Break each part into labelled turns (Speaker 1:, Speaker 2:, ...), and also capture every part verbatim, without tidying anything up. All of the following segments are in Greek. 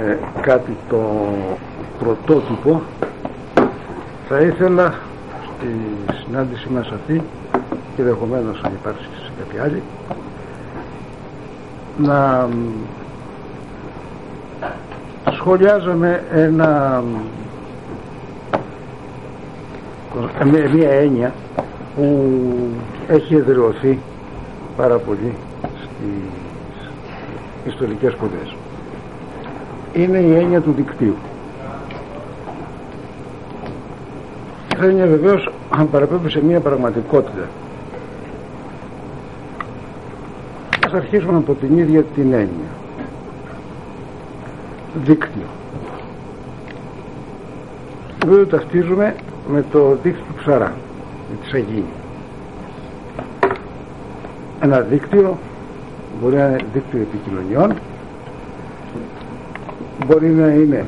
Speaker 1: ε, κάτι το πρωτότυπο. Θα ήθελα στη συνάντησή μας αυτή, και ενδεχομένως αν υπάρξει σε κάποια άλλη, να σχολιάζαμε ένα, μια έννοια που έχει εδραιωθεί πάρα πολύ στις ιστορικές σπουδές. Είναι η έννοια του δικτύου. Θα είναι βεβαίως αν παραπέμπει σε μια πραγματικότητα. Ας αρχίσουμε από την ίδια την έννοια. Δίκτυο. Βέβαια το ταυτίζουμε με το δίκτυο του Ψαρά, με τη Σαγίνη. Ένα δίκτυο μπορεί να είναι δίκτυο επικοινωνιών, μπορεί να είναι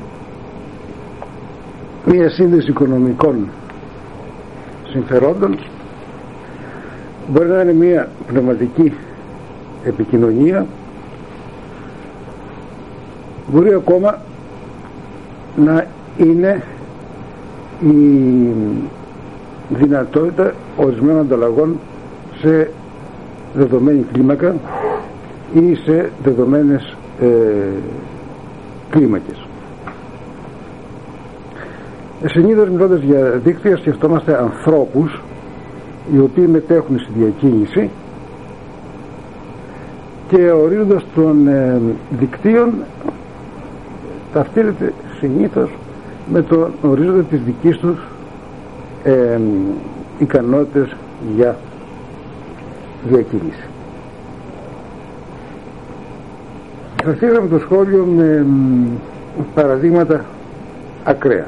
Speaker 1: μία σύνδεση οικονομικών συμφερόντων, μπορεί να είναι μία πνευματική επικοινωνία, μπορεί ακόμα να είναι η δυνατότητα ορισμένων ανταλλαγών σε δεδομένη κλίμακα ή σε δεδομένες ε, κλίμακες. Συνήθως μιλώντας για δίκτυα σκεφτόμαστε ανθρώπους οι οποίοι μετέχουν στη διακίνηση, και ορίζοντας των ε, δικτύων ταυτίζεται συνήθως με τον ορίζοντα της δικής τους ε, ικανότητες για διακίνηση. Αρχίσαμε το σχόλιο με παραδείγματα ακραία.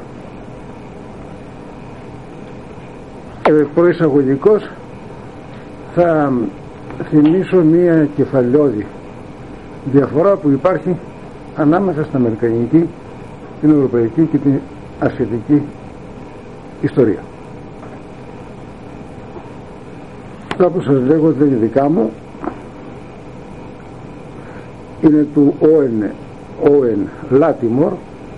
Speaker 1: Ε, προεισαγωγικός θα θυμίσω μία κεφαλαιώδη διαφορά που υπάρχει ανάμεσα στην αμερικανική, την ευρωπαϊκή και την ασιατική ιστορία. Αυτά που σας λέγω δεν είναι δικά μου, είναι του Όεν Λάτιμορ,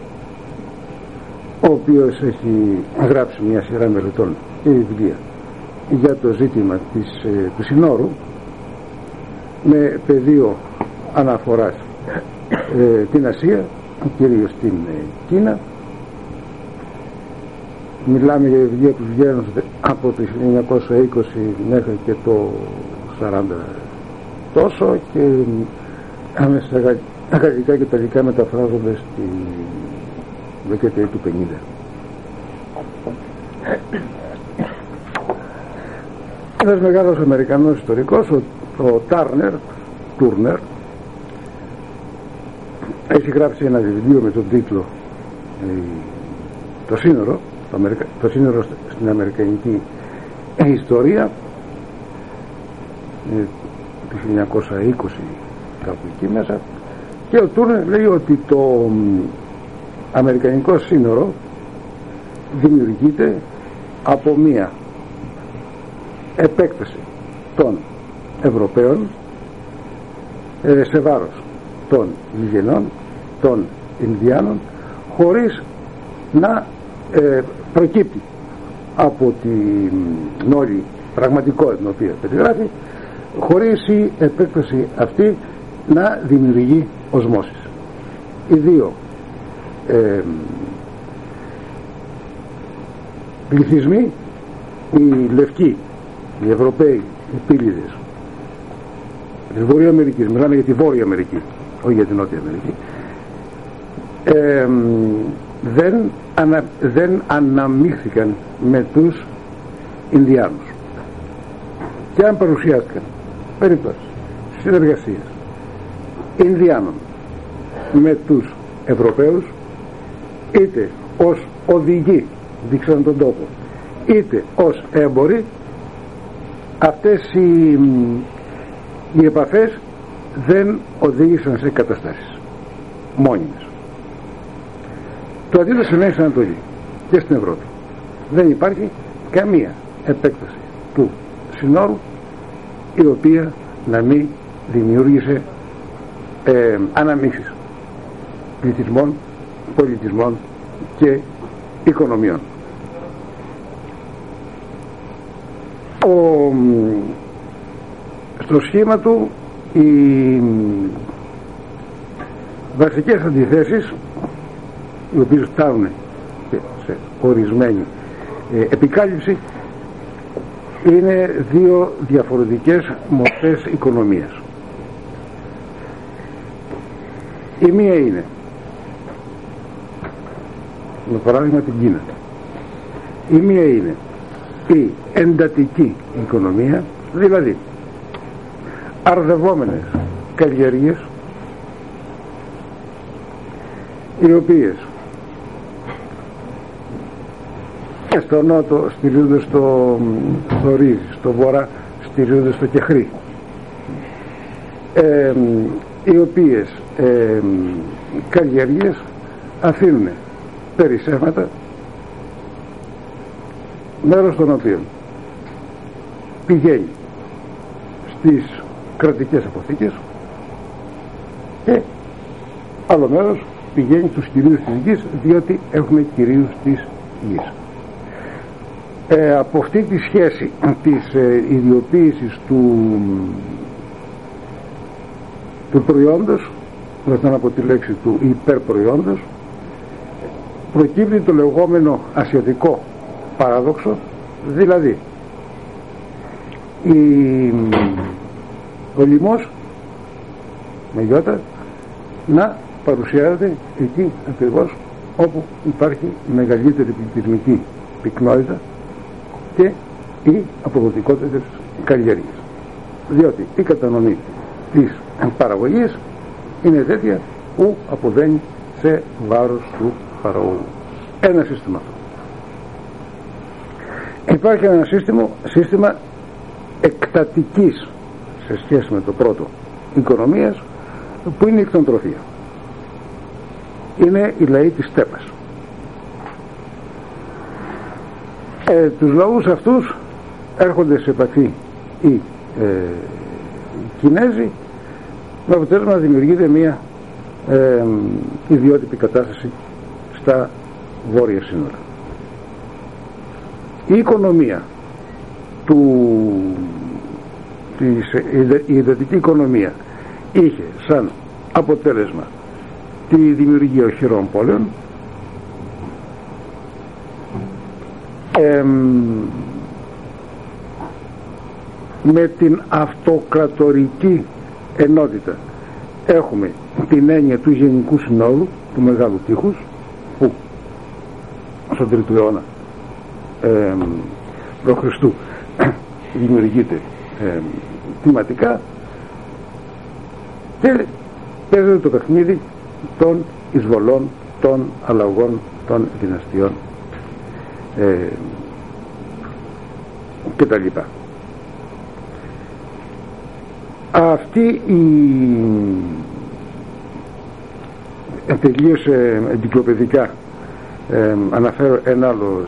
Speaker 1: ο οποίος έχει γράψει μια σειρά μελετών και βιβλία για το ζήτημα της, ε, του συνόρου, με πεδίο αναφοράς ε, την Ασία, κυρίως την ε, Κίνα. Μιλάμε για βιβλία που βγαίνουν από το χίλια εννιακόσια είκοσι μέχρι και το σαράντα τόσο, και άμεσα τα γαλλικά και τα αγγλικά μεταφράζονται στη δεκαετία του πενήντα. Ένας μεγάλος Αμερικανός ιστορικός, ο, ο Τάρνερ, Τούρνερ, έχει γράψει ένα βιβλίο με τον τίτλο ε, το σύνορο, το, Αμερικα... το σύνορο στην Αμερικανική ιστορία, ε, το χίλια εννιακόσια είκοσι κάπου εκεί μέσα, και ο Τούρνερ λέει ότι το αμερικανικό σύνορο δημιουργείται από μία επέκταση των Ευρωπαίων ε, σε βάρος των Ιγενών, των Ινδιάνων, χωρίς να ε, προκύπτει από την όλη πραγματικότητα την οποία περιγράφει, χωρίς η επέκταση αυτή να δημιουργεί οσμώσεις. Οι δύο ε, πληθυσμοί, οι λευκοί, οι Ευρωπαίοι, οι πύλιδες της Βόρεια Αμερικής, μιλάμε για τη Βόρεια Αμερική, όχι για την Νότια Αμερική, ε, δεν, ανα, δεν αναμίχθηκαν με τους Ινδιάνους, και αν παρουσιάστηκαν περιπτώσεις συνεργασίας Ινδιάνων με τους Ευρωπαίους, είτε ως οδηγοί δείξαν τον τόπο, είτε ως έμποροι, αυτές οι, οι επαφές δεν οδήγησαν σε καταστάσεις μόνιμες. Το αντίθετο σημαίνει στην Ανατολή και στην Ευρώπη. Δεν υπάρχει καμία επέκταση του συνόρου η οποία να μην δημιούργησε ε, αναμίξεις πληθυσμών, πολιτισμών και οικονομιών. Ο, στο σχήμα του οι βασικές αντιθέσεις, οι οποίες φτάνουν σε ορισμένη ε, επικάλυψη, είναι δύο διαφορετικές μορφές οικονομίας. Η μία είναι, με παράδειγμα, την Κίνα. Η μία είναι η εντατική οικονομία, δηλαδή αρδευόμενες καλλιέργειες, οι οποίες στο νότο στηρίζονται στο, στο ρύζι, στο βορρά στηρίζονται στο κεχρί, ε, οι οποίες ε, καλλιέργειες αφήνουν περισσεύματα, μέρος των οποίων πηγαίνει στις κρατικές αποθήκες και άλλο μέρος πηγαίνει στους κυρίους της γης, διότι έχουμε κυρίους της γης. Ε, από αυτή τη σχέση της ε, ιδιοποίησης του, του προϊόντος, δηλαδή από τη λέξη του υπερπροϊόντος, προκύπτει το λεγόμενο ασιατικό παράδοξο, δηλαδή η, ο λοιμός με γιώτα να παρουσιάζεται εκεί ακριβώς όπου υπάρχει μεγαλύτερη πληθυσμική πυκνότητα και η αποδοτικότητα της καλλιέργειας, διότι η κατανομή της παραγωγής είναι τέτοια που αποβαίνει σε βάρος του παραγωγού. Ένα σύστημα αυτό. Υπάρχει ένα σύστημα, σύστημα εκτατικής σε σχέση με το πρώτο οικονομίας, που είναι η κτηνοτροφία. Είναι οι λαοί της στέπας. Ε, τους λαούς αυτούς έρχονται σε επαφή οι, ε, οι Κινέζοι, με αποτέλεσμα να δημιουργείται μια ε, ιδιότυπη κατάσταση στα βόρεια σύνορα. Η οικονομία του, της, η εντατική οικονομία είχε σαν αποτέλεσμα τη δημιουργία οχυρών πόλεων, ε, με την αυτοκρατορική ενότητα έχουμε την έννοια του Γενικού Συνόδου, του Μεγάλου Τείχους, που στον τρίτο αιώνα ε, π.Χ. δημιουργείται ε, θεματικά και παίζεται το παιχνίδι των εισβολών, των αλλαγών, των δυναστιών ε, και τα λοιπά. Αυτή η τελείως ε, εγκυκλοπαιδικά ε, αναφέρω ένα άλλο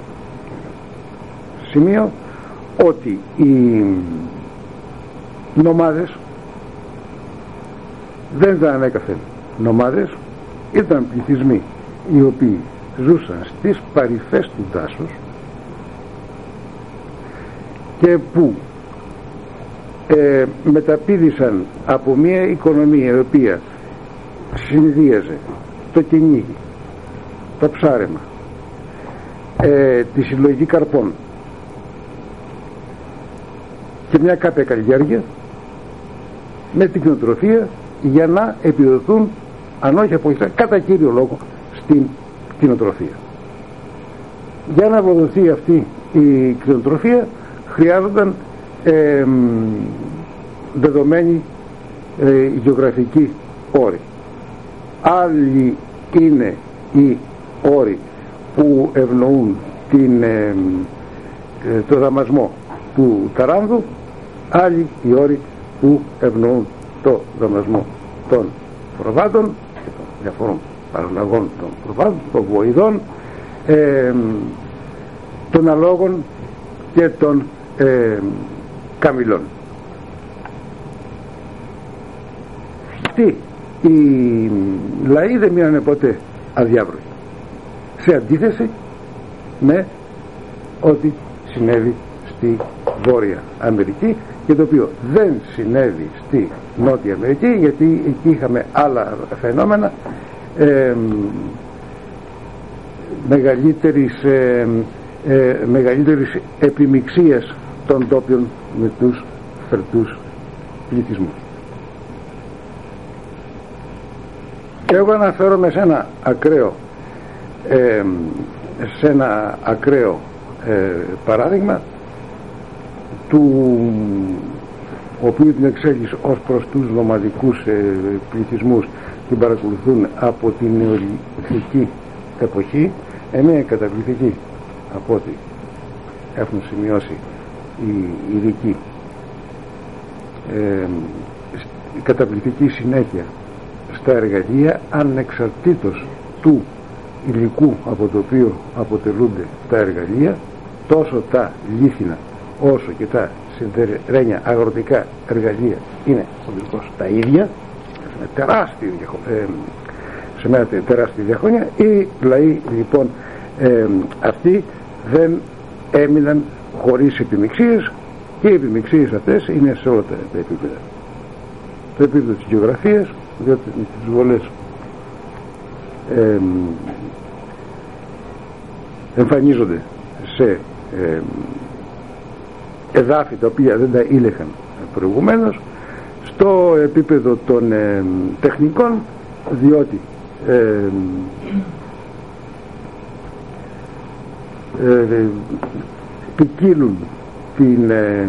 Speaker 1: σημείο, ότι οι νομάδες δεν ήταν ανέκαθεν νομάδες, ήταν πληθυσμοί οι οποίοι ζούσαν στις παρυφές του δάσους και που ε, μεταπήδησαν από μια οικονομία η οποία συνδύαζε το κυνήγι, το ψάρεμα, ε, τη συλλογή καρπών και μια κάποια καλλιέργεια με την κτηνοτροφία, για να επιδοθούν, αν όχι από κατά κύριο λόγο, στην κτηνοτροφία. Για να αποδοθεί αυτή η κτηνοτροφία χρειάζονταν ε, δεδομένη ε, γεωγραφική όρη. Άλλοι είναι οι όροι που ευνοούν την, ε, ε, το δαμασμό του ταράνδου, άλλοι οι όροι που ευνοούν το δαμασμό των προβάτων και των διαφορών παραλλαγών των προβάτων, των βοηδών, ε, των αλόγων και των ε, καμηλών. Αυτοί οι λαοί δεν μείνανε ποτέ αδιάβροχοι, σε αντίθεση με ό,τι συνέβη στη Βόρεια Αμερική, και το οποίο δεν συνέβη στη Νότια Αμερική, γιατί εκεί είχαμε άλλα φαινόμενα ε, μεγαλύτερης, ε, ε, μεγαλύτερης επιμιξίας των τόπιων με τους φερτούς πληθυσμούς. Εγώ αναφέρομαι σε ένα ακραίο ε, σε ένα ακραίο ε, παράδειγμα, του οποίου την εξέλιξη ως προς τους νομαδικούς ε, πληθυσμούς την παρακολουθούν από την νεολιθική εποχή, ε, μια καταπληκτική, από ό,τι έχουν σημειώσει οι ειδικοί, ε, καταπληκτική συνέχεια στα εργαλεία, ανεξαρτήτως του υλικού από το οποίο αποτελούνται τα εργαλεία, τόσο τα λίθινα όσο και τα συντερένια αγροτικά εργαλεία είναι οδηγώς τα ίδια, με τεράστια, ε, σε μια τεράστια διαχρόνια. Οι λαοί λοιπόν ε, αυτοί δεν έμειναν χωρίς επιμιξίες, και οι επιμιξίες αυτές είναι σε όλα τα επίπεδα. Το επίπεδο της γεωγραφίας, διότι με τις βολές ε, εμφανίζονται σε ε, εδάφη τα οποία δεν τα ήλεχαν προηγουμένως, στο επίπεδο των ε, τεχνικών, διότι ε, ε, ποικίλουν την, ε,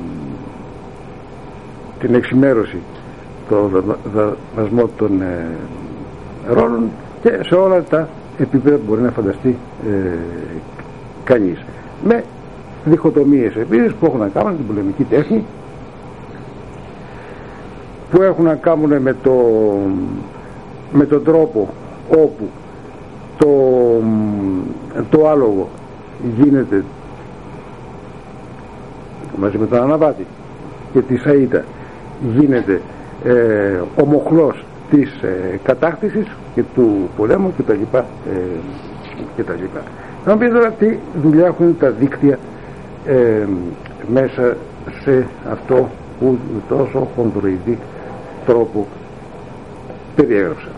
Speaker 1: την εξημέρωση, το δασμό των ε, ρόλων, και σε όλα τα επίπεδα που μπορεί να φανταστεί ε, κανείς, με διχοτομίες επίσης που έχουν να κάνουν την πολεμική τέχνη, που έχουν να κάνουν με, το, με τον τρόπο όπου το, το άλογο γίνεται μαζί με τον αναβάτη και τη σαΐτα γίνεται ε, ο μοχλός της ε, κατάκτησης και του πολέμου και τα λοιπά, ε, και τα λοιπά. Να μου πείτε τώρα τι δουλειά έχουν τα δίκτυα ε, μέσα σε αυτό που με τόσο χοντροειδή τρόπο περιέγραψα.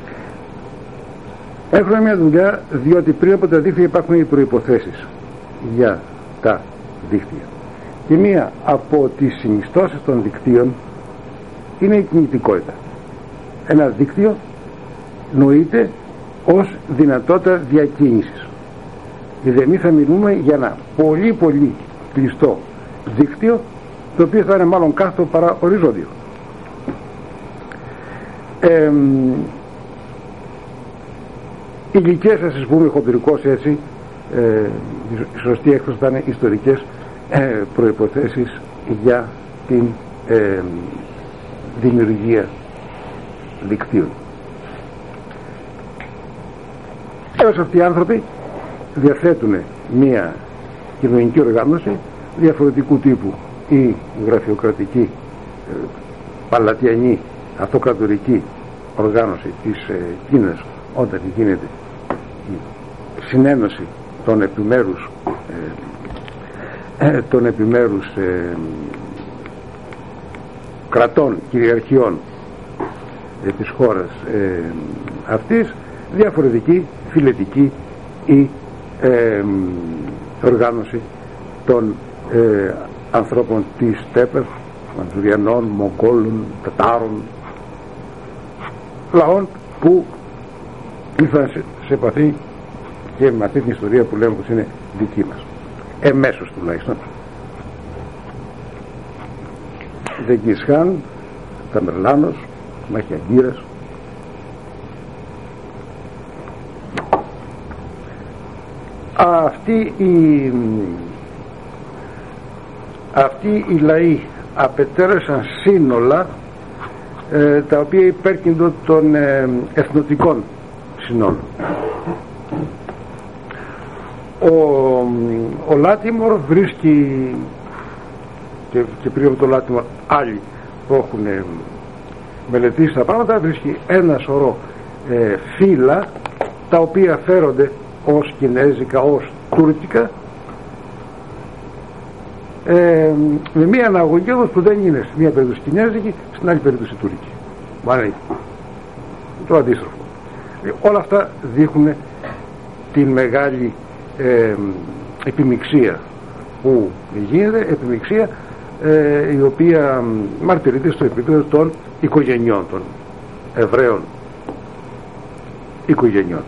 Speaker 1: Έχουμε μια δουλειά, διότι πριν από τα δίκτυα υπάρχουν οι προϋποθέσεις για τα δίκτυα, και μία από τις συνιστώσεις των δικτύων είναι η κινητικότητα. Ένα δίκτυο νοείται ως δυνατότητα διακίνησης, γιατί εμείς θα μιλούμε για ένα πολύ πολύ κλειστό δίκτυο, το οποίο θα είναι μάλλον κάθετο παρά οριζόντιο. Ε, υλικές, θα σας πούμε χοντρικώς έτσι, ε, η σωστή έκφραση θα είναι ιστορικές ε, προϋποθέσεις για την ε, δημιουργία δικτύων. Έως αυτοί οι άνθρωποι διαθέτουν μία κοινωνική οργάνωση διαφορετικού τύπου, ή γραφειοκρατική, ε, παλατιανή, αυτοκρατορική οργάνωση της ε, Κίνας, όταν γίνεται η συνένωση των επιμέρους ε, ε, των επιμέρους ε, κρατών, κυριαρχιών ε, της χώρας ε, αυτής, διαφορετική φιλετική ή ε, οργάνωση των ε, ανθρώπων της Στέπερ, Μαντζουριανών, Μογγόλων, Τατάρων, λαών που ήρθαν σε, σε επαφή και με αυτή την ιστορία που λέμε πως είναι δική μας, εμέσως τουλάχιστον. Δεγγίς Χάν, Ταμερλάνος, Μαχιαγκύρας, αυτοί οι αυτοί οι λαοί απετέρεσαν σύνολα ε, τα οποία υπέρκυντο των ε, εθνοτικών συνόλων. Ο, ο Λάτιμορ βρίσκει, και, και πριν από το Λάτιμορ άλλοι που έχουν ε, μελετήσει τα πράγματα, βρίσκει ένα σωρό ε, φύλλα τα οποία φέρονται ως κινέζικα, ως τουρκικά, ε, με μία αναγωγή όμως που δεν είναι στη μία περίπτωση κινέζικη, στην άλλη περίπτωση τουρκική. Μάλιστα, το αντίστροφο. Ε, όλα αυτά δείχνουν την μεγάλη ε, επιμιξία που γίνεται, επιμιξία ε, η οποία μαρτυρείται στο επίπεδο των οικογενειών, των Εβραίων οικογενειών.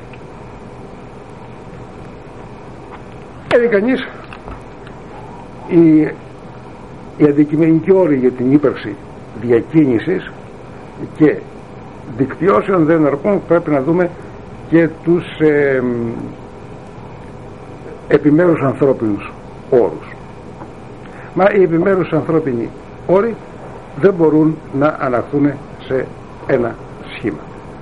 Speaker 1: Είναι κανείς η, η αντικειμενική όρη για την ύπαρξη διακίνησης και δικτυώσεων δεν αρκούν, πρέπει να δούμε και τους ε, επιμέρους ανθρώπινους όρους. Μα οι επιμέρους ανθρώπινοι όροι δεν μπορούν να αναχθούν σε ένα σχήμα.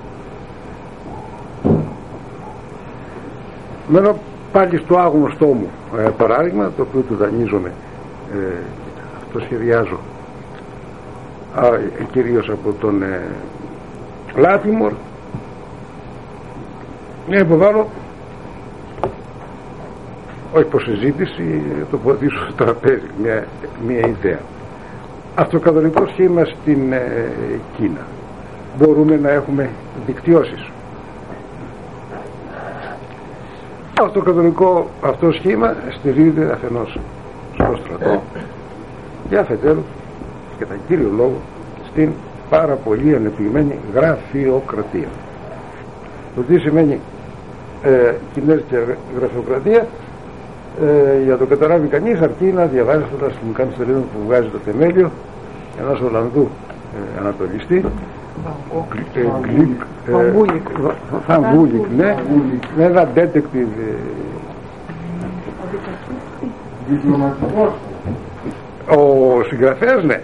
Speaker 1: Μένω πάλι στο άγνωστό μου ε, παράδειγμα, το οποίο του δανείζομαι, ε, το σχεδιάζω α, ε, κυρίως από τον ε, Λάτιμορ. Να υποβάλλω, όχι προς συζήτηση, το ποτίσω στο τραπέζι, μια, μια ιδέα. Αυτοκατονικό σχήμα στην ε, Κίνα. Μπορούμε να έχουμε δικτυώσεις. Το αυτοκατονικό αυτό σχήμα στηρίζεται αφενός στο στρατό και αφετέρου, και τα κύριο λόγο, στην πάρα πολύ ανεπτυγμένη γραφειοκρατία. Το τι σημαίνει ε, κινέζικη γραφειοκρατία, ε, για το καταλάβει κανείς, αρκεί να διαβάζει το αστυνομικά σελίδα που βγάζει το θεμέλιο ενός Ολλανδού ε, ανατολιστή, Φανβούλικ, ναι, με ένα detective διπλωματικός, ο συγγραφέας, ναι.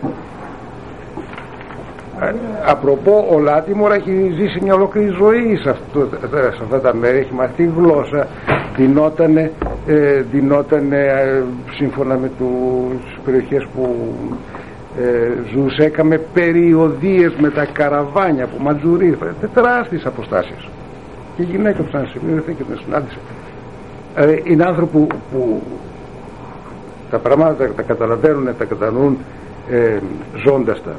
Speaker 1: Απροπό, ο Λάτιμορ έχει ζήσει μια ολόκληρη ζωή σε, αυτό, σε αυτά τα μέρη, έχει μαθεί γλώσσα, δινότανε, ε, δινότανε ε, σύμφωνα με τις περιοχές που ε, ζούσε, έκαμε περιοδίες με τα καραβάνια που Ματζουρί, τεράστιες αποστάσεις, και η γυναίκα του σαν σημείο και την συνάντησε. Ε, είναι άνθρωποι που, που τα πράγματα τα, τα καταλαβαίνουν, τα κατανοούν ε, ζώντας τα.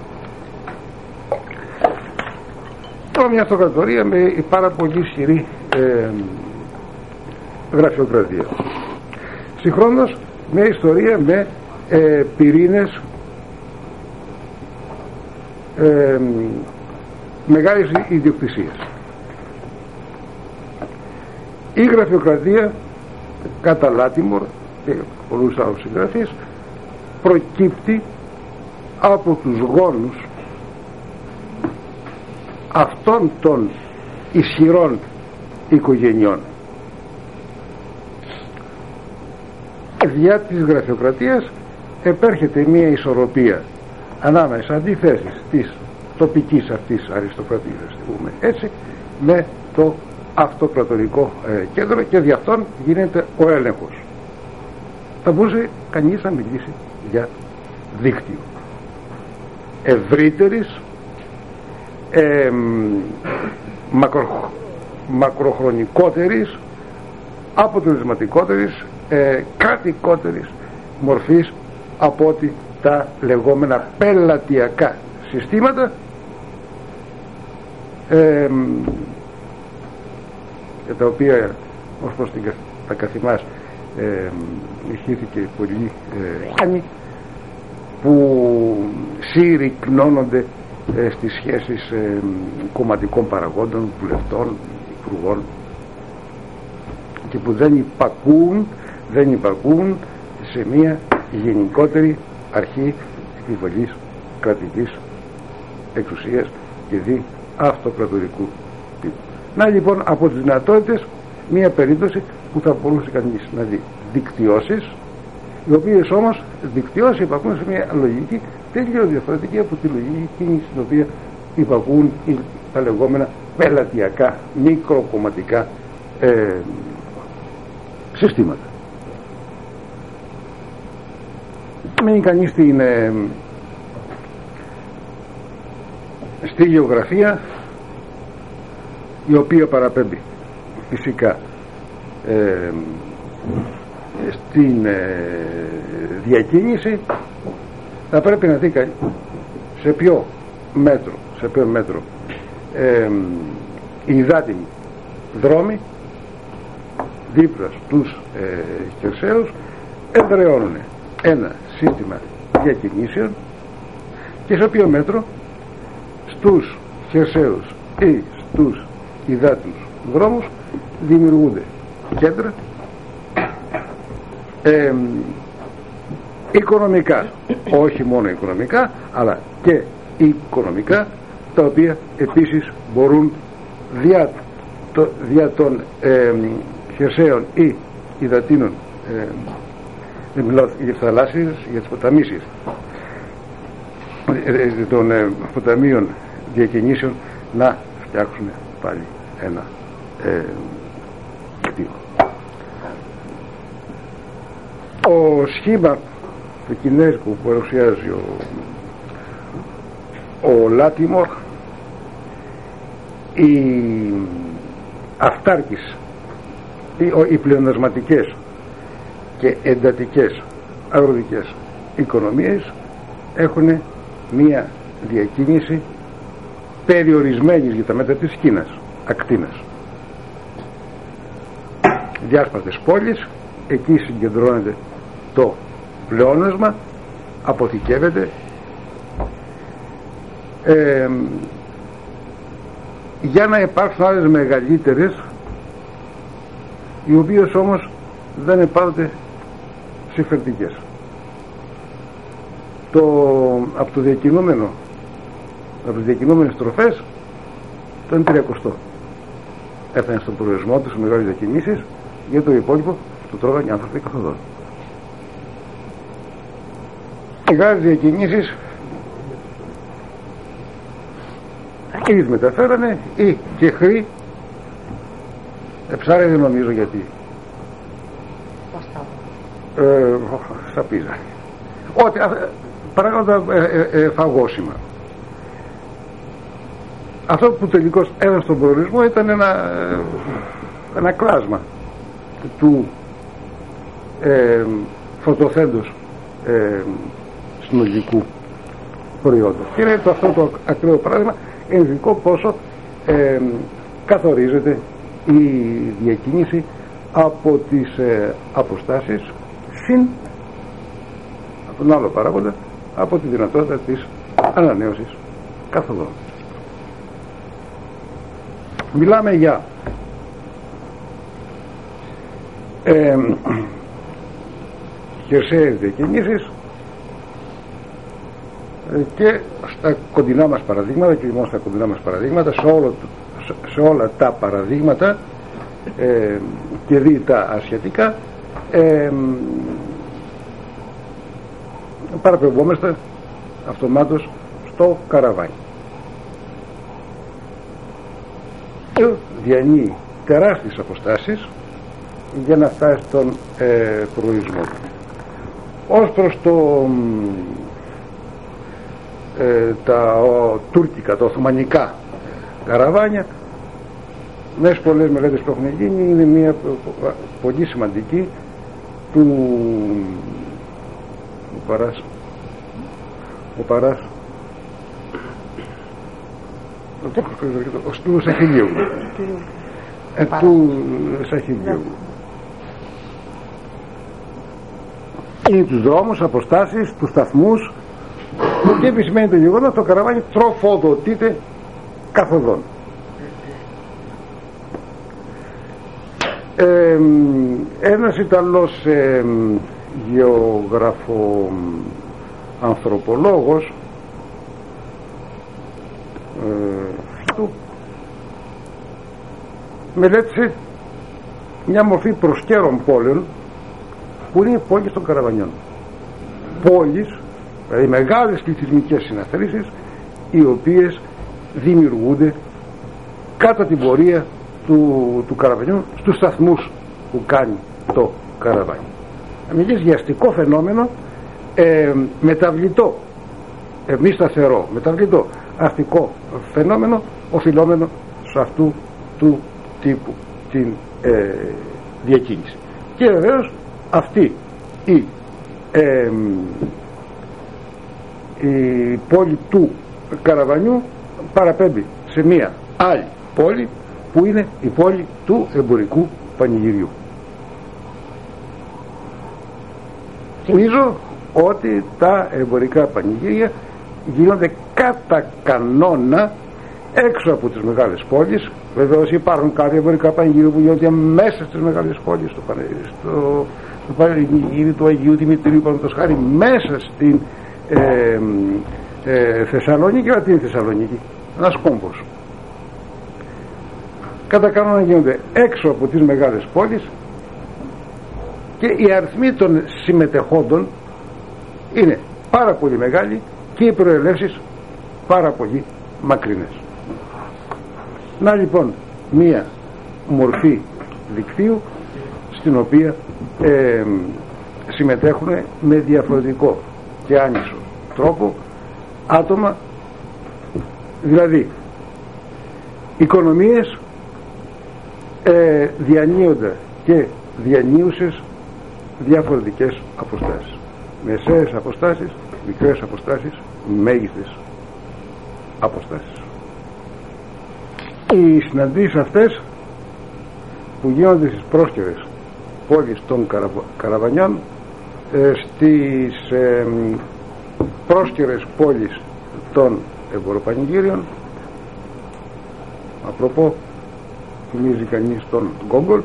Speaker 1: Τώρα μια αυτοκρατορία με πάρα πολύ ισχυρή ε, γραφειοκρατία. Συγχρόνως μια ιστορία με ε, πυρήνες ε, μεγάλης ιδιοκτησίας. Η γραφειοκρατία κατά Λάτιμορ και πολλούς άλλους συγγραφείς προκύπτει από τους γόνους αυτών των ισχυρών οικογενειών. Διά της γραφειοκρατίας επέρχεται μια ισορροπία ανάμεσα αντιθέσεις της τοπικής αυτής αριστοκρατίας, πούμε έτσι, με το αυτοκρατορικό ε, κέντρο, και δι' αυτόν γίνεται ο έλεγχος. Θα μπορούσε κανείς να μιλήσει για δίκτυο ευρύτερης ε, μακρο, μακροχρονικότερης, αποτελεσματικότερης, ε, κρατικότερης μορφής από ότι τα λεγόμενα πελατειακά συστήματα, ε, για τα οποία ως προς την, τα καθημάς ε, ηχήθηκε πολύ χάνη, ε, που συρρυκνώνονται ε, στις σχέσεις ε, κομματικών παραγόντων, βουλευτών, υπουργών, και που δεν υπακούν, δεν υπακούν σε μια γενικότερη αρχή επιβολής κρατικής εξουσίας και δι αυτοκρατορικού τύπου. Να λοιπόν από τις δυνατότητες μια περίπτωση που θα μπορούσε κανείς να δει δικτυώσεις, οι οποίες όμως δικτυώσεις υπακούν σε μια λογική τελείως διαφορετική από τη λογική εκείνη στην οποία υπακούν τα λεγόμενα πελατειακά μικροκομματικά ε, συστήματα. Μένει κανείς στην, ε, στη γεωγραφία, η οποία παραπέμπει φυσικά ε, στην ε, διακίνηση, θα πρέπει να δει σε ποιο μέτρο, σε ποιο μέτρο ε, οι υδάτινοι δρόμοι δίπλα στους ε, χερσαίους εδραιώνουν ένα σύστημα διακινήσεων και σε ποιο μέτρο στους χερσαίους ή στους υδάτινους δρόμους δημιουργούνται κέντρα ε, οικονομικά, όχι μόνο οικονομικά αλλά και οικονομικά, τα οποία επίσης μπορούν δια, το, δια των ε, χερσαίων ή υδατίνων ε, δεν μιλάω για τις θαλάσσιες, για τις ποταμίσεις ε, των ε, ποταμίων διακινήσεων, να φτιάξουν πάλι ένα ε, κτίριο. Ο σχήμα του κινέζικου που παρουσιάζει ο, ο Λάτιμορ, οι αυτάρκεις, οι, οι πλεονασματικές και εντατικές αγροτικές οικονομίες έχουν μία διακίνηση περιορισμένης για τα μέτρα της Κίνας, ακτίνας. Διάσπαρτες πόλεις, εκεί συγκεντρώνεται το πλεόνασμα, αποθηκεύεται ε, για να υπάρξουν άλλες μεγαλύτερες, οι οποίες όμως δεν είναι πάντοτε συμφερτικές. Το, από το διακινούμενο από τις διακινούμενες τροφές το ένα τριακοστό έφτανε στον προορισμό του σε μεγάλες διακινήσεις, για το υπόλοιπο το τρώγαν οι άνθρωποι καθοδόν. Μεγάλες διακινήσεις ή τις μεταφέρανε ή και χρή εψάρε, δεν νομίζω γιατί ε, σαπίζα ό,τι πράγματα ε, ε, ε, φαγώσιμα. Αυτό που τελικώς έδωσε στον προορισμό ήταν ένα, ένα κλάσμα του ε, φωτοθέντος ε, συνολικού προϊόντος. Και είναι το, αυτό το ακραίο παράδειγμα ενδικό πόσο ε, καθορίζεται η διακίνηση από τις ε, αποστάσεις συν από τον άλλο παράγοντα, από τη δυνατότητα της ανανέωσης καθοδόν. Μιλάμε για ε, χερσαίες διακινήσεις και στα κοντινά μας παραδείγματα, και μόνο στα κοντινά μας παραδείγματα, σε, όλο, σε όλα τα παραδείγματα ε, και δι' τα ασιατικά ε, παραπεμπόμαστε αυτομάτως στο καραβάνι. Διανύει τεράστιες αποστάσεις για να φτάσει στον ε, προορισμό του. Ως προς το ε, τα ο, τουρκικά, τα οθωμανικά καραβάνια, μέσα πολλές μελέτες που έχουν γίνει, είναι μια πολύ σημαντική του ο Παράς ο Παράς του Σαχιλίου ε, του Σαχιλίου είναι τους δρόμους, αποστάσεις, τους σταθμούς, και επισημαίνει το γεγονός το καραβάνι τροφοδοτείται καθοδόν. Ε, ένας Ιταλός ε, γεωγραφο ανθρωπολόγος ε, του μελέτησε μια μορφή προσκέρων πόλεων που είναι οι πόλεις των καραβανιών. Πόλεις, δηλαδή μεγάλες πληθυσμικές συναθρήσεις, οι οποίες δημιουργούνται κατά την πορεία του, του καραβανιού στους σταθμούς που κάνει το καραβάνι. Μιλείς για αστικό φαινόμενο, ε, μεταβλητό, ε, μη σταθερό, μεταβλητό αστικό φαινόμενο οφειλόμενο σε αυτού του τύπου την ε, διακίνηση. Και βεβαίως αυτή η, ε, η πόλη του Καραβανιού παραπέμπει σε μία άλλη πόλη που είναι η πόλη του εμπορικού πανηγυριού. Θυμίζω ότι τα εμπορικά πανηγύρια γίνονται κατά κανόνα έξω από τις μεγάλες πόλεις. Βεβαίως υπάρχουν κάποια εμπορικά πανηγύρια που γίνονται μέσα στις μεγάλες πόλεις, στο, στο, στο πανηγύρι του Αγίου Δημητρίου, παραδείγματος χάρη, μέσα στην ε, ε, Θεσσαλονίκη. Αλλά τι είναι Θεσσαλονίκη? Ένας κόμπος. Κατά κανόνα γίνονται έξω από τις μεγάλες πόλεις και οι αριθμοί των συμμετεχόντων είναι πάρα πολύ μεγάλοι και οι προελεύσεις πάρα πολύ μακρινές. Να λοιπόν μία μορφή δικτύου στην οποία ε, συμμετέχουν με διαφορετικό και άνισο τρόπο άτομα, δηλαδή οικονομίες ε, διανύονται και διανύουσες διαφορετικές αποστάσεις, μεσαίες αποστάσεις, μικρές αποστάσεις, μέγιστες αποστάσεις. Οι συναντήσεις αυτές που γίνονται στις πρόσκαιρες πόλεις των Καραβ... Καραβανιών, ε, στις ε, πρόσκαιρες πόλεις των εμποροπανηγύριων, απροπό θυμίζει κανείς τον Γκόγκολ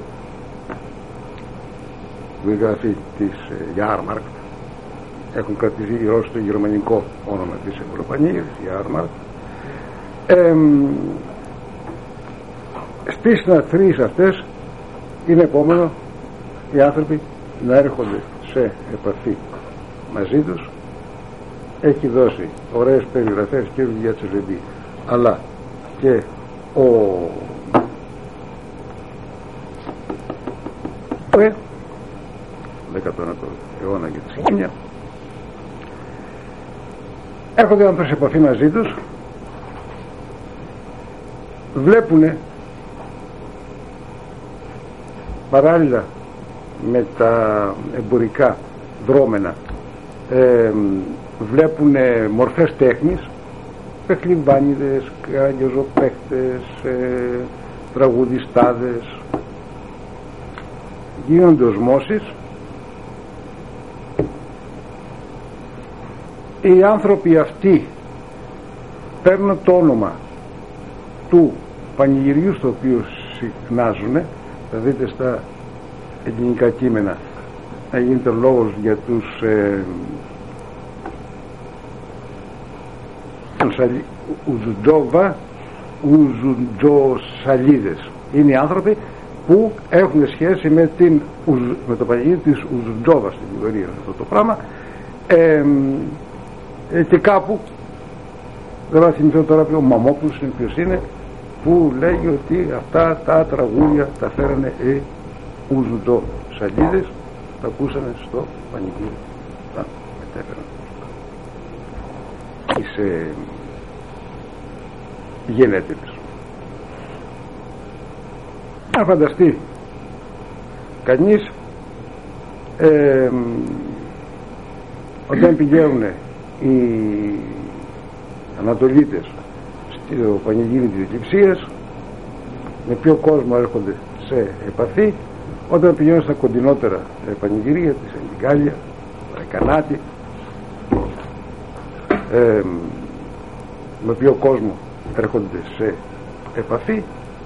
Speaker 1: που η γραφή της Jahrmarkt, έχουν κρατηθεί ως το γερμανικό όνομα της εμποροπανηγύριας, Jahrmarkt. Ε, στις συναθρίες αυτές είναι επόμενο οι άνθρωποι να έρχονται σε επαφή μαζί τους. Έχει δώσει ωραίες περιγραφές και ο Βιατσελεμπή αλλά και ο ε, δέκατο ένατο αιώνα για τη Συγκίνια. Έρχονται άνθρωποι σε επαφή μαζί τους, βλέπουνε παράλληλα με τα εμπορικά δρόμενα, ε, βλέπουν μορφές τέχνης, παιχνιμπάνιδες, καγιοζοπαίχτες, ε, τραγουδιστάδες, γίνονται οσμώσεις. Οι άνθρωποι αυτοί παίρνουν το όνομα του πανηγυριού στο οποίο συχνάζουν. Θα δείτε στα ελληνικά κείμενα να γίνεται λόγος για τους ε, Ουζουτζόβα, Ουζουτζοσαλίδες. Είναι οι άνθρωποι που έχουν σχέση με, την, με το πανηγύρι της Ουζουτζόβα στην Βουλγαρία, αυτό το πράγμα. Ε, ε, και κάπου δεν θα θυμηθώ τώρα ποιο, ο Μαμόπουλος είναι, ποιος είναι, που λέγει ότι αυτά τα τραγούδια τα φέρανε οι Ουζουτζοσαλίδες, τα ακούσανε στο πανηγύρι, τα μετέφεραν σε γενέτηρες. Να φανταστεί κανείς ε, όταν πηγαίνουν οι Ανατολίτες στο πανηγύρι της Εκλειψίας, με ποιο κόσμο έρχονται σε επαφή, όταν πηγαίνουν στα κοντινότερα πανηγυρία της Αγγιγάλια, Ρεκανάτη, ε, με ποιο κόσμο έρχονται σε επαφή.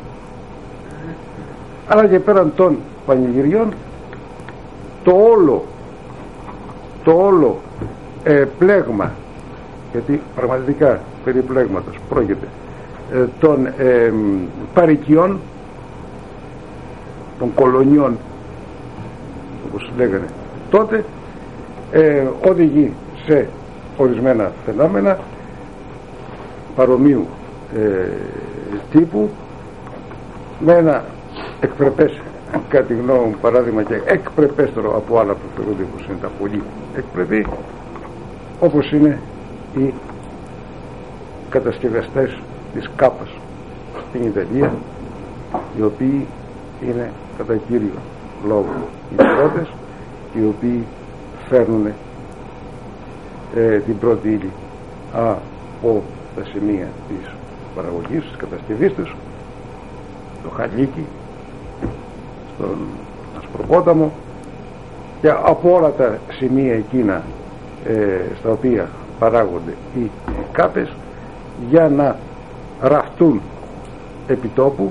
Speaker 1: Αλλά και πέραν των πανηγυριών, το όλο το όλο ε, πλέγμα, γιατί πραγματικά περί πλέγματος πρόκειται, ε, των ε, παροικιών, των κολονιών όπως λέγανε τότε, ε, οδηγεί σε ορισμένα φαινόμενα παρομοίου ε, τύπου, με ένα εκπρεπές, κατά τη γνώμη μου, παράδειγμα και εκπρεπέστερο από άλλα που θεωρούνται πως είναι τα πολύ εκπρεπή, όπως είναι οι κατασκευαστές της Κάπας στην Ιταλία, οι οποίοι είναι κατά κύριο λόγο οι πρώτες, οι οποίοι φέρνουν ε, την πρώτη ύλη από τα σημεία της παραγωγής, της κατασκευής τους, το Χαλίκι, στον Ασπροπόταμο και από όλα τα σημεία εκείνα ε, στα οποία παράγονται οι κάπες, για να ραφτούν επιτόπου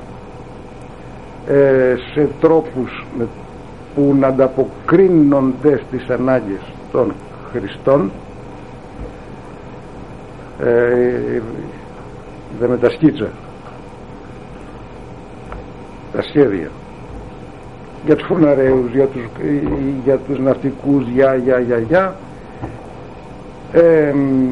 Speaker 1: ε, σε τρόπους με, που να ανταποκρίνονται στις ανάγκες των χρηστών. Ε, με τα σκίτσα, τα σχέδια για τους φωναρέους, για τους, για τους ναυτικούς, για, για, για, για ε,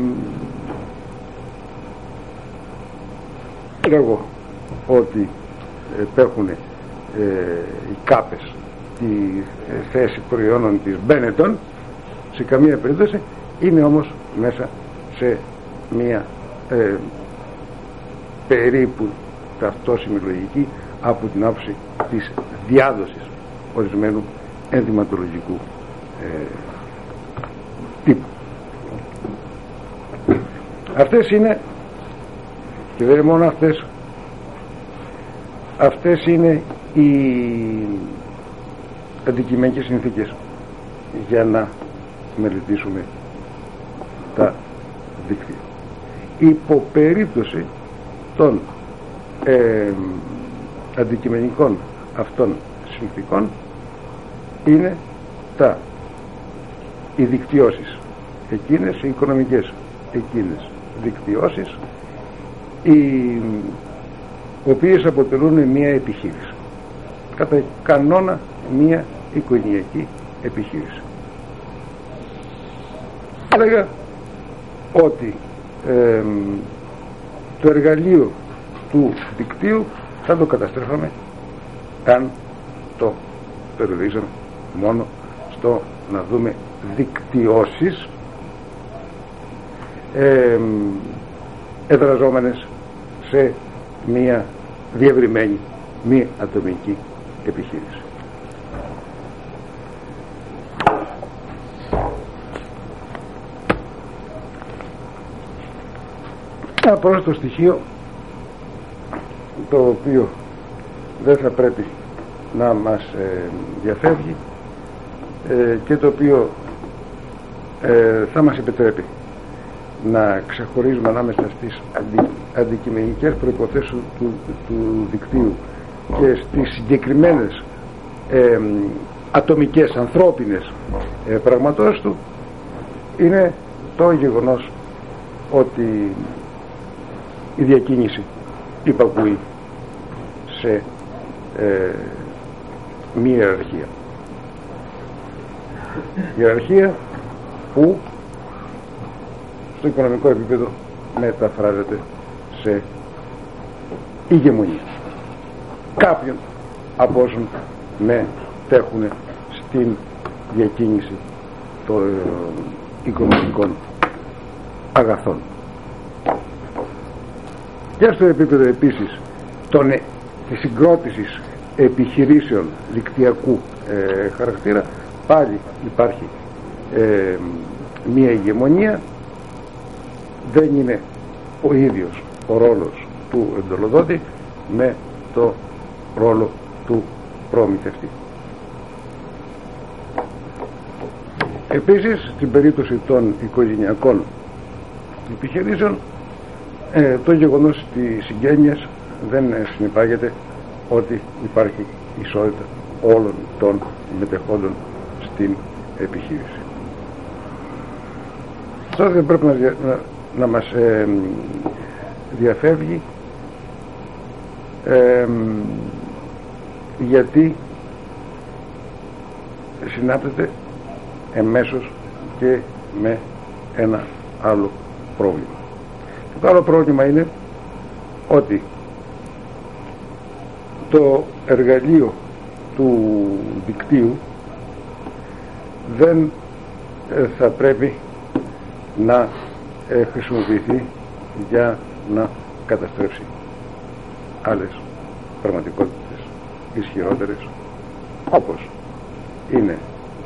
Speaker 1: λέγω ότι επέχουν ε, οι κάπες τη θέση προϊόντων της Μπένετον, σε καμία περίπτωση είναι όμως μέσα σε μία ε, περίπου ταυτόσιμη λογική από την άποψη της διάδοσης ορισμένου ενδυματολογικού ε, τύπου. Αυτές είναι, και δεν είναι μόνο αυτές, αυτές είναι οι αντικειμενικές συνθήκες για να μελετήσουμε τα δίκτυα. Υπό περίπτωση των ε, αντικειμενικών αυτών συνθήκων είναι τα οι δικτυώσεις εκείνες, οι οικονομικές εκείνες δικτυώσεις, οι οποίες αποτελούν μια επιχείρηση, κατά κανόνα μια οικογενειακή επιχείρηση. Έλεγα ότι ε, το εργαλείο του δικτύου θα το καταστρέφαμε αν το περιορίζαμε μόνο στο να δούμε δικτυώσεις ε, εδραζόμενες σε μία διευρυμένη μη ατομική επιχείρηση. Ένα πρόσθετο στοιχείο, το οποίο δεν θα πρέπει να μας ε, διαφεύγει ε, και το οποίο ε, θα μας επιτρέπει να ξεχωρίζουμε ανάμεσα στις αντι, αντικειμενικές προϋποθέσεις του, του, του δικτύου και στις συγκεκριμένες ε, ατομικές, ανθρώπινες ε, πραγματώσεις του, είναι το γεγονός ότι η διακίνηση υπακούει σε ε, μία ιεραρχία. Ιεραρχία που στο οικονομικό επίπεδο μεταφράζεται σε ηγεμονία κάποιον από όσων μετέχουν στην διακίνηση των οικονομικών αγαθών. Και στο επίπεδο επίσης των, της συγκρότησης επιχειρήσεων δικτυακού ε, χαρακτήρα, πάλι υπάρχει ε, μία ηγεμονία. Δεν είναι ο ίδιος ο ρόλος του εντολοδότη με το ρόλο του προμηθευτή. Επίσης, στην περίπτωση των οικογενειακών επιχειρήσεων, ε, το γεγονός της συγγένειας δεν συνυπάγεται ότι υπάρχει ισότητα όλων των μετεχόντων στην επιχείρηση. Αυτό δεν πρέπει να, να, να μας ε, διαφεύγει, ε, γιατί συνάπτεται εμέσως και με ένα άλλο πρόβλημα. Και το άλλο πρόβλημα είναι ότι το εργαλείο του δικτύου δεν ε, θα πρέπει να ε, χρησιμοποιηθεί για να καταστρέψει άλλες πραγματικότητες ισχυρότερες, όπως είναι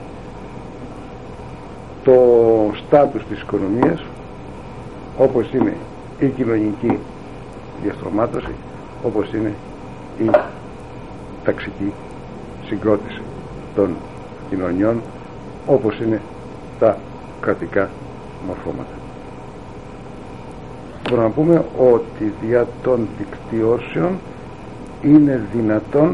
Speaker 1: το στάτους της οικονομίας, όπως είναι η κοινωνική διαστρωμάτωση, όπως είναι η ταξική συγκρότηση των κοινωνιών, όπως είναι τα κρατικά μορφώματα. Μπορούμε να πούμε ότι δια των δικτυώσεων είναι δυνατόν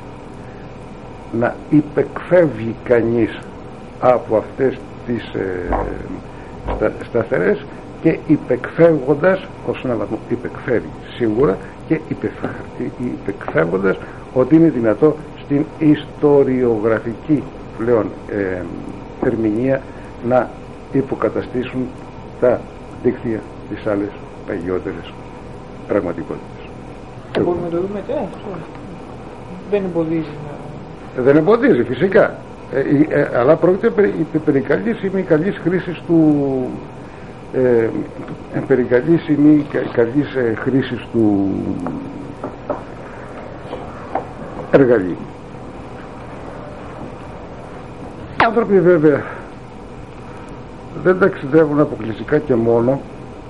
Speaker 1: να υπεκφεύγει κανείς από αυτές τις ε, στα, σταθερές και υπεκφεύγοντας, ως ένα βαθμό υπεκφεύγει σίγουρα, και υπεκφεύγοντας ότι είναι δυνατό στην ιστοριογραφική πλέον ε, ερμηνεία να υποκαταστήσουν τα δίκτυα τις άλλες παγιότερες πραγματικότητες.
Speaker 2: Ε, μπορούμε να το δούμε και αυτό. Δεν εμποδίζει να...
Speaker 1: Δεν εμποδίζει φυσικά, ε, ε, αλλά πρόκειται περί, περί καλής ή μη καλής χρήσης του ε, περί καλής ή μη καλής ε, χρήσης του εργαλείου. Οι άνθρωποι βέβαια δεν ταξιδεύουν αποκλειστικά και μόνο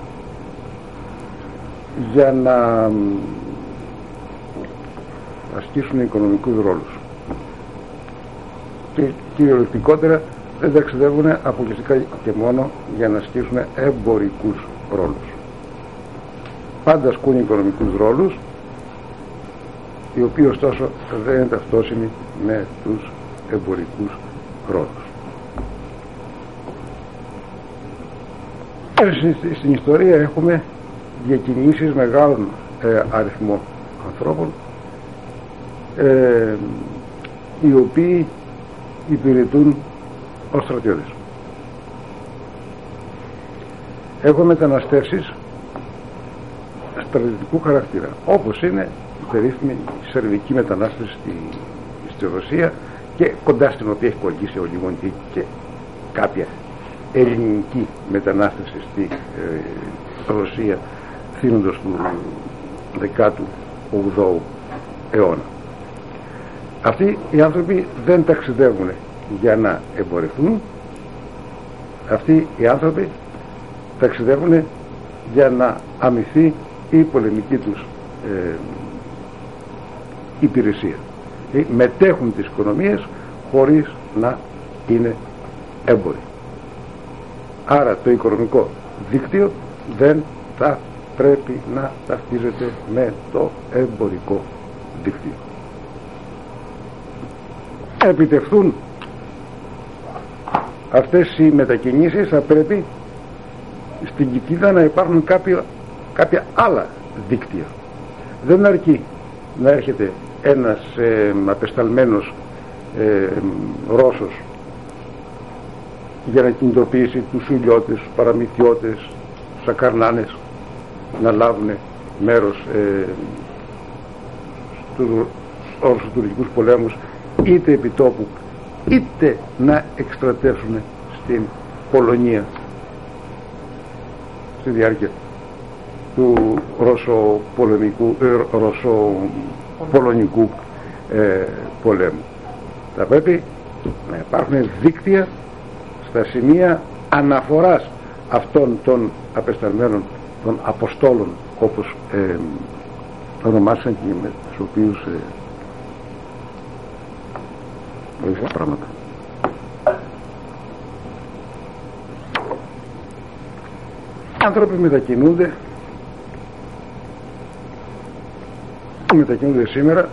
Speaker 1: για να ασκήσουν οικονομικούς ρόλους, και κυριολεκτικότερα δεν ταξιδεύουν αποκλειστικά και μόνο για να ασκήσουν εμπορικούς ρόλους. Πάντα ασκούν οικονομικούς ρόλους, οι οποίοι ωστόσο δεν είναι ταυτόσιμοι με τους εμπορικούς ρόλους. Στην ιστορία έχουμε διακινήσεις μεγάλων ε, αριθμών ανθρώπων, ε, οι οποίοι υπηρετούν ως στρατιώτες. Έχουμε μεταναστεύσεις στρατιωτικού χαρακτήρα, όπως είναι η περίφημη σερβική μετανάστευση στη, στη Ρωσία, και κοντά στην οποία έχει κολλήσει ο Λιγοντή, και κάποια ελληνική μετανάστευση στη ε, Ρωσία θύνοντος του δέκατου όγδοου αιώνα. Αυτοί οι άνθρωποι δεν ταξιδεύουν για να εμπορευτούν, αυτοί οι άνθρωποι ταξιδεύουν για να αμυθεί η πολεμική τους ε, υπηρεσία. Ε, μετέχουν τις οικονομίες χωρίς να είναι έμποροι. Άρα το οικονομικό δίκτυο δεν θα πρέπει να ταυτίζεται με το εμπορικό δίκτυο. Επιτευχθούν αυτές οι μετακινήσεις, θα πρέπει στην κοιτίδα να υπάρχουν κάποια, κάποια άλλα δίκτυα. Δεν αρκεί να έρχεται ένας ε, απεσταλμένος ε, Ρώσος για να κινητοποιήσει τους σουλιώτες, τους παραμυθιώτες, τους ακαρνάνες να λάβουν μέρος ε, στους ρωσοτουρκικούς πολέμους, είτε επιτόπου είτε να εκστρατεύσουν στην Πολωνία στη διάρκεια του ρωσοπολεμικού, ε, ρωσοπολωνικού ε, πολέμου. Θα πρέπει να υπάρχουν δίκτυα στα σημεία αναφοράς αυτών των απεσταλμένων, των αποστόλων, όπως ε, ονομάσαν και με τους οποίους ε, βοηθά πράγματα. Οι άνθρωποι μετακινούνται μετακινούνται σήμερα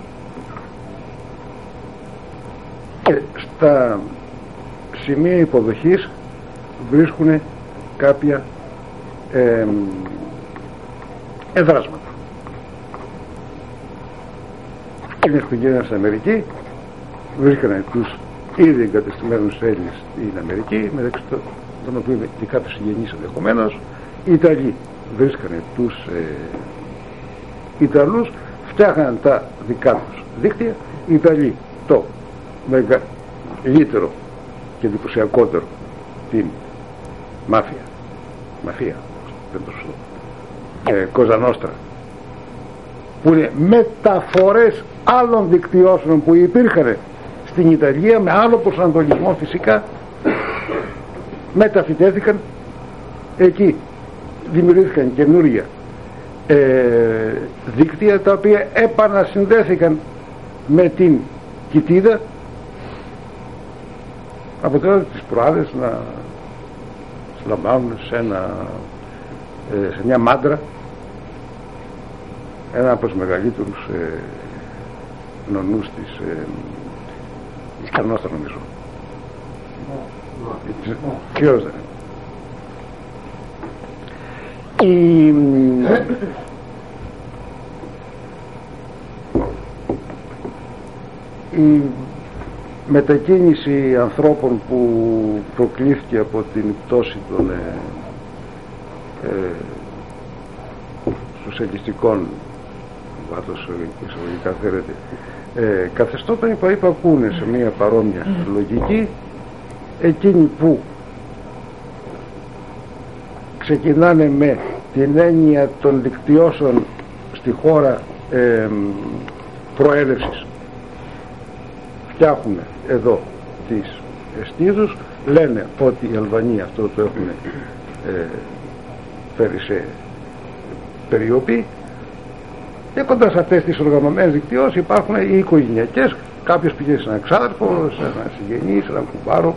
Speaker 1: και στα σημεία υποδοχής βρίσκουν κάποια ε, εδράσματα. Είναι οικογένεια στην Αμερική, βρίσκανε τους ήδη εγκατεστημένους Έλληνες στην Αμερική, μεταξύ των οποίων και κάποιους συγγενείς ενδεχομένως. Οι Ιταλοί βρίσκανε τους ε, Ιταλούς, φτιάχναν τα δικά τους δίκτυα. Οι Ιταλοί το μεγαλύτερο και εντυπωσιακότερο, την μάφια, μαφία, δεν το σωστό, ε, Κοζανόστρα, που είναι μεταφορές άλλων δικτυώσεων που υπήρχαν στην Ιταλία με άλλο προσανατολισμό φυσικά, μεταφυτέθηκαν εκεί, δημιουργήθηκαν καινούρια ε, δίκτυα τα οποία επανασυνδέθηκαν με την κοιτίδα, αποτελούν τις προάδες να συλλαμβάνουν σε, ένα, ε, σε μια μάντρα ένα από τους μεγαλύτερους ε, νονούς της ε, Ισπανώστα νομίζω. Ποιος δεν είναι. Η, η μετακίνηση ανθρώπων που προκλήθηκε από την πτώση των ε, ε, σοσιαλιστικών βάθος εισαγωγικά θέλετε ε, καθεστώτα υπακούνε σε μια παρόμοια λογική, εκείνοι που ξεκινάνε με την έννοια των δικτυώσεων στη χώρα ε, προέλευσης, φτιάχνουν εδώ τις εστίδους, λένε ότι οι Αλβανοί αυτό το έχουν ε, φέρει σε περιοπή, και κοντά σε αυτές τις οργανωμένες δικτυώσεις υπάρχουν οι οικογενειακές, κάποιος πηγαίνει σε έναν ξάδερφο, σε έναν συγγενή, σε έναν κουμπάρο,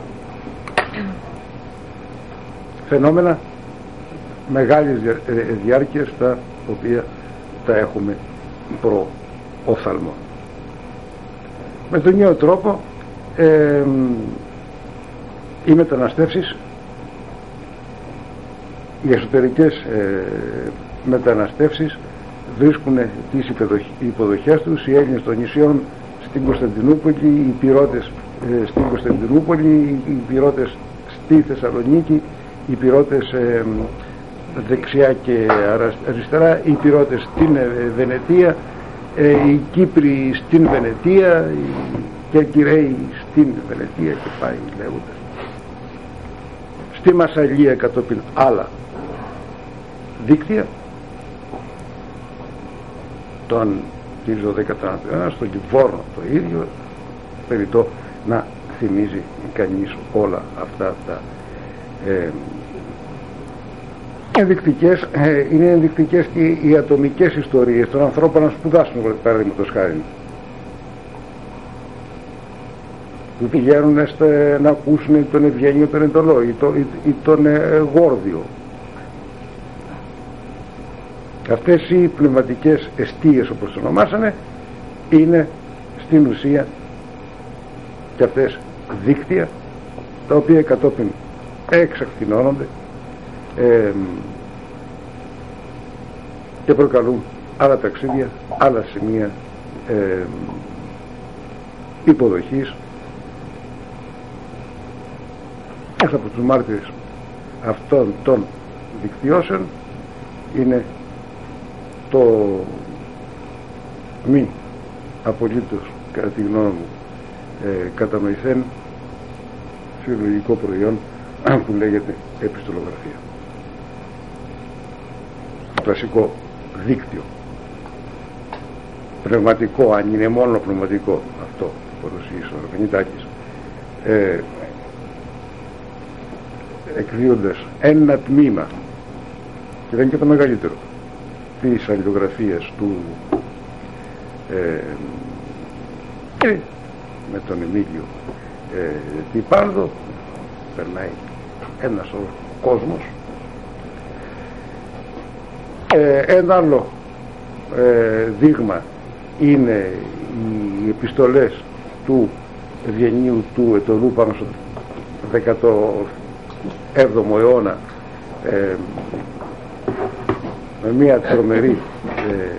Speaker 1: φαινόμενα μεγάλης διάρκειας τα οποία τα έχουμε προ οφθαλμό. Με τον νέο τρόπο ε, οι μεταναστεύσεις, οι εσωτερικές ε, μεταναστεύσεις βρίσκουν τις υποδοχές τους, οι Έλληνες των νησιών στην Κωνσταντινούπολη, οι Πυρώτες ε, στην Κωνσταντινούπολη, οι Πυρώτες στη Θεσσαλονίκη, οι Πυρώτες ε, δεξιά και αριστερά, οι Πυρώτες στην ε, Βενετία, ε, οι Κύπροι στην Βενετία, οι Κερκυραίοι στην Βενετία και πάει λέγοντας. Στη Μασσαλία κατόπιν άλλα δίκτυα, τον κύριο δέκατο αιώνα, στον Λιβόρνο το ίδιο, περιττό να θυμίζει κανείς όλα αυτά τα ε, ενδεικτικές, ε, είναι ενδεικτικές και οι ατομικές ιστορίες των ανθρώπων να σπουδάσουν, παραδείγματος χάρη, που πηγαίνουν στε, να ακούσουν τον Ευγένιο τον Εντολό ή, το, ή, ή τον ε, Γόρδιο. Αυτές οι πνευματικές εστίες, όπως το ονομάσανε, είναι στην ουσία και αυτές δίκτυα τα οποία κατόπιν εξακτηνώνονται ε, και προκαλούν άλλα ταξίδια, άλλα σημεία ε, υποδοχής. Ένας από τους μάρτυρες αυτών των δικτυώσεων είναι το μη απολύτως, κατά τη γνώμη μου, ε, κατανοηθέν φιλολογικό προϊόν που λέγεται επιστολογραφία. Κλασικό δίκτυο πνευματικό, αν είναι μόνο πνευματικό, αυτό που παρουσίασε ο Αρβενιτάκης, ε, εκδίδοντας ένα τμήμα, και δεν είναι και το μεγαλύτερο, της αλληλογραφίας του ε, ε, με τον Εμίλιο ε, Τιπάρδο, περνάει ένας ο κόσμος. Ε, ένα άλλο ε, δείγμα είναι οι επιστολές του Ευγενίου του Ετωλού πάνω στο δέκατο έβδομο αιώνα, ε, με μια τρομερή ε,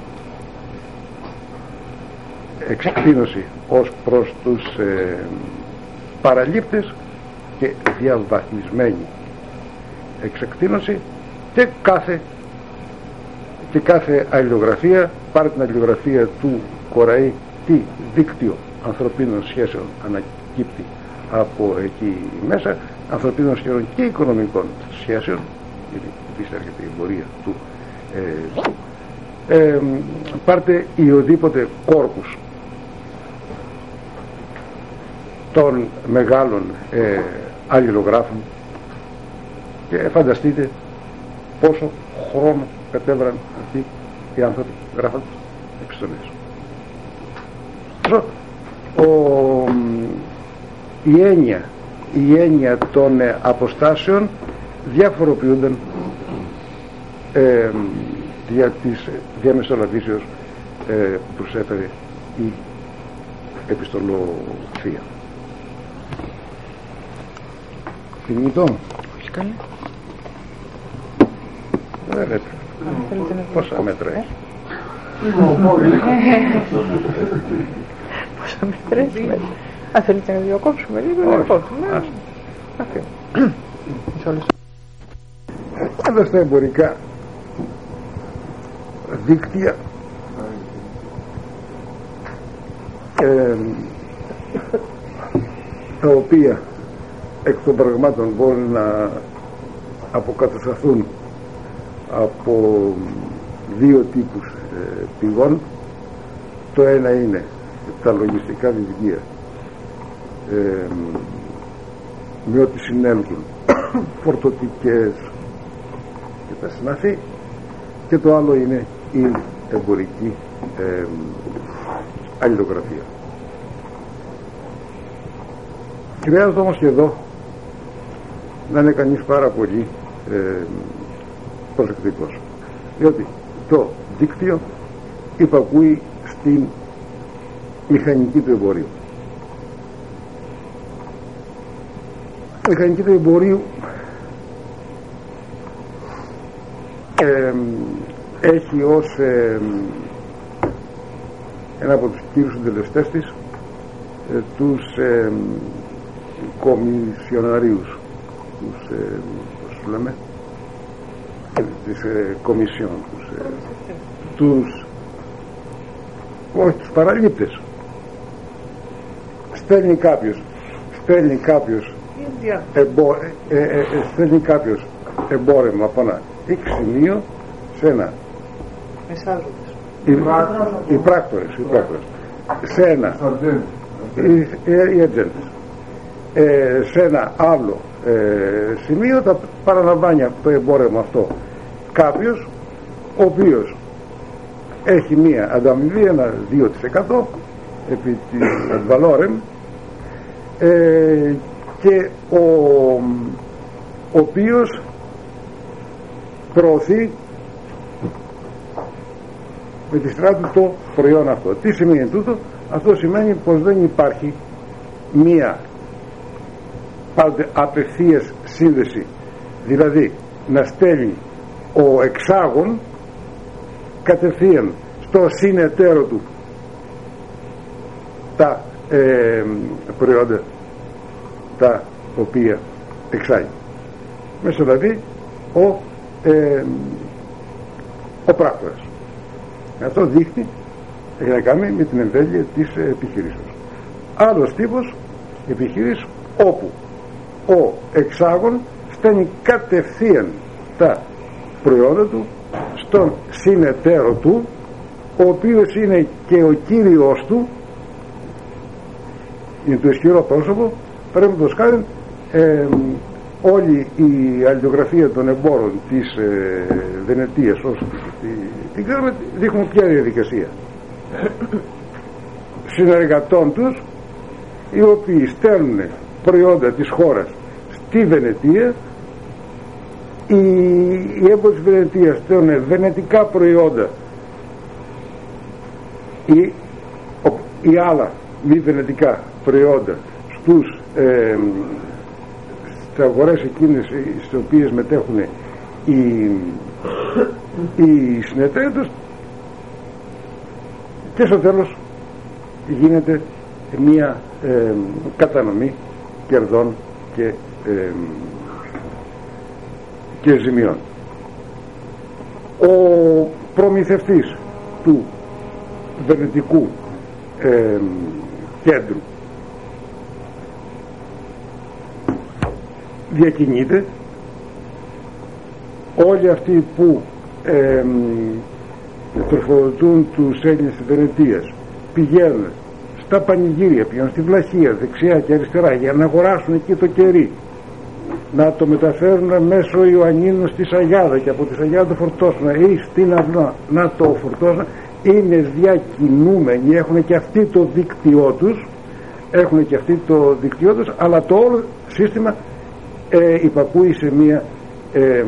Speaker 1: εξεκτείνωση ως προς τους ε, παραλήπτες και διαβαθμισμένη εξεκτείνωση, και κάθε και κάθε αλληλογραφία, πάρε την αλληλογραφία του Κοραή, τι δίκτυο ανθρωπίνων σχέσεων ανακύπτει από εκεί μέσα, ανθρωπίνων σχέσεων και οικονομικών σχέσεων, γιατί επίσης έρχεται η εμπορία του, ε, ε, πάρτε οποιοδήποτε κόρπους των μεγάλων ε, αλληλογράφων και φανταστείτε πόσο χρόνο κατέβραν αυτοί οι άνθρωποι γράφοντας επιστολές. Ο, η έννοια η έννοια των ε, αποστάσεων διαφοροποιούνταν ε, δια της διαμεσολαβήσεως ε, που προσέφερε η επιστολοφία. Κινητό.
Speaker 2: Όχι καλή.
Speaker 1: Δεν έπρεπε. Πόσα μέτρα έχει?
Speaker 2: Πόσα μέτρα έχει? Αν θέλετε να διακόψουμε λίγο, να διακόψουμε.
Speaker 1: Εδώ στα εμπορικά δίκτυα ε, τα οποία εκ των πραγμάτων μπορούν να αποκατασταθούν από δύο τύπους ε, πηγών. Το ένα είναι τα λογιστικά βιβλία ε, με ό,τι συνέλθουν φορτωτικές και τα συναφή, και το άλλο είναι η εμπορική ε, αλληλογραφία. Χρειάζεται όμως και εδώ να είναι κανείς πάρα πολύ ε, προσεκτικός, διότι το δίκτυο υπακούει στην μηχανική του εμπορίου. Η μηχανική του εμπορίου ε, έχει ως ε, ένα από τους κύριους συντελεστές της ε, τους ε, κομισιοναρίους, τους ε, πώς τους λέμε, τις ε, κομισιόν, τους, ε, τους όχι, τους παραλήπτες. Στέλνει κάποιος στέλνει κάποιος εμπο, ε, ε, ε, στέλνει κάποιος εμπόρευμα από ένα σημείο σε ένα οι, οι πράκτορες οι πράκτορες σε ένα οι, οι ατζέντες ε, σε ένα άλλο ε, σημείο θα παραλαμβάνει το εμπόρευμα αυτό κάποιος ο οποίος έχει μία ανταμοιβή ένα δύο τοις εκατό επί της valorem ε, και ο, ο οποίος προωθεί με τη σειρά του το προϊόν αυτό. Τι σημαίνει τούτο? Αυτό σημαίνει πως δεν υπάρχει μία πάντε απευθείας σύνδεση, δηλαδή να στέλνει ο εξάγων κατευθείαν στο συνεταίρο του τα ε, προϊόντα τα οποία εξάγει. Μέσα δηλαδή ο, ε, ο πράκτορας. Αυτό δείχνει, έχει να κάνει με την εμβέλεια της επιχειρήσεως. Άλλος τύπος επιχειρήσεως όπου ο εξάγων στέλνει κατευθείαν τα προϊόντα του στον συνεταίρο του, ο οποίος είναι και ο κύριος του, είναι το ισχυρό πρόσωπο. Πρέπει να το σκάρει ε, όλη η αλληλογραφία των εμπόρων της ε, Βενετίας όσο την κάνουμε, δείχνουν ποια διαδικασία συνεργατών τους, οι οποίοι στέλνουν προϊόντα της χώρας στη Βενετία. Οι, οι έμποροι της Βενετίας στέλνουν βενετικά προϊόντα ή, ή άλλα μη βενετικά προϊόντα στους ε, στις αγορές εκείνες στις οποίες μετέχουν οι, οι συνεταίροι τους, και στο τέλος γίνεται μια ε, κατανομή κερδών και, ε, και ζημιών. Ο προμηθευτής του βενετικού ε, κέντρου διακινείται. Όλοι αυτοί που, ε, τροφοδοτούν τους Έλληνες της Βενετίας, πηγαίνουν στα πανηγύρια, πηγαίνουν στη Βλαχία δεξιά και αριστερά για να αγοράσουν εκεί το κερί, να το μεταφέρουν μέσω Ιωαννίνου στη Σαγιάδα και από τη Σαγιάδα το φορτώσουν ή στην Αυνά να το φορτώσουν. Είναι διακινούμενοι, έχουν και αυτοί το δίκτυό τους, έχουν και αυτοί το δίκτυό τους, αλλά το όλο σύστημα ε, υπακούει σε μία ε, ε,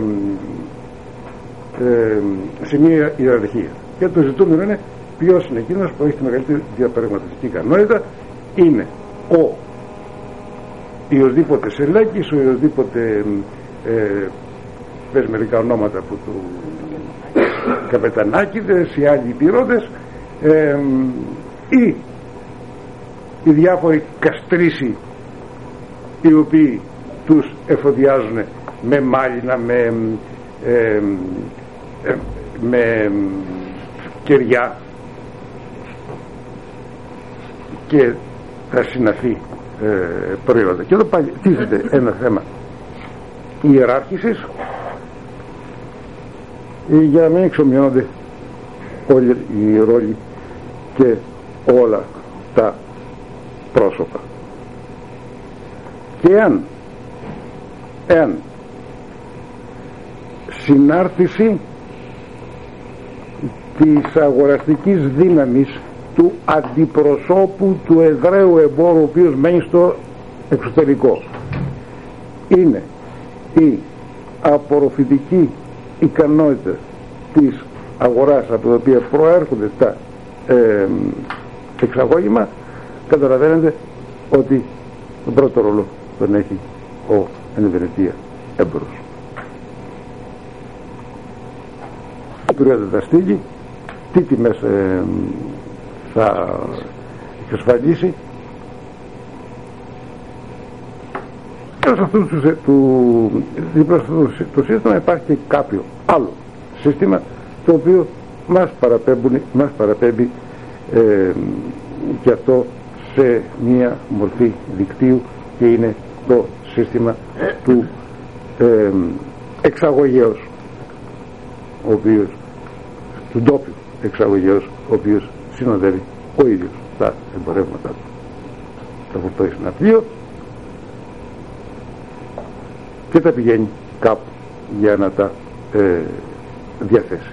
Speaker 1: σε μία ιεραρχία. Και το ζητούμενο είναι ποιος είναι εκείνος που έχει τη μεγαλύτερη διαπραγματευτική ικανότητα. Είναι ο Ιωσδήποτε Σελέκης, ο Ιωσδήποτε ε, πες μερικά ονόματα που του Καπετανάκηδες, οι άλλοι πυρώτες, ε, ή οι διάφοροι καστρίσοι οι οποίοι τους εφοδιάζουν με μάλινα, με ε, ε, με κεριά και τα συναφή ε, προϊόντα. Και εδώ πάλι τίθεται ένα θέμα ιεράρχησης για να μην εξομοιώνονται όλοι οι ρόλοι και όλα τα πρόσωπα. Και αν εάν συνάρτηση της αγοραστικής δύναμης του αντιπροσώπου του Εβραίου εμπόρου, ο οποίος μένει στο εξωτερικό, είναι η απορροφητική ικανότητα της αγοράς από την οποία προέρχονται τα ε, εξαγώγημα, καταλαβαίνετε ότι τον πρώτο ρόλο τον έχει ο εν Βενετία έμπορος. Τα στήλη, τι τιμές ε, θα εξασφαλίσει, και σε αυτού του, του, του, το σύστημα υπάρχει και κάποιο άλλο σύστημα το οποίο μας, μας παραπέμπει ε, και αυτό σε μία μορφή δικτύου, και είναι το σύστημα του ε, εξαγωγέως, ο οποίος, του ντόπιου εξαγωγέως, ο οποίος συνοδεύει ο ίδιος τα εμπορεύματα του. Τα φορτώσει σε ένα πλοίο και τα πηγαίνει κάπου για να τα ε, διαθέσει,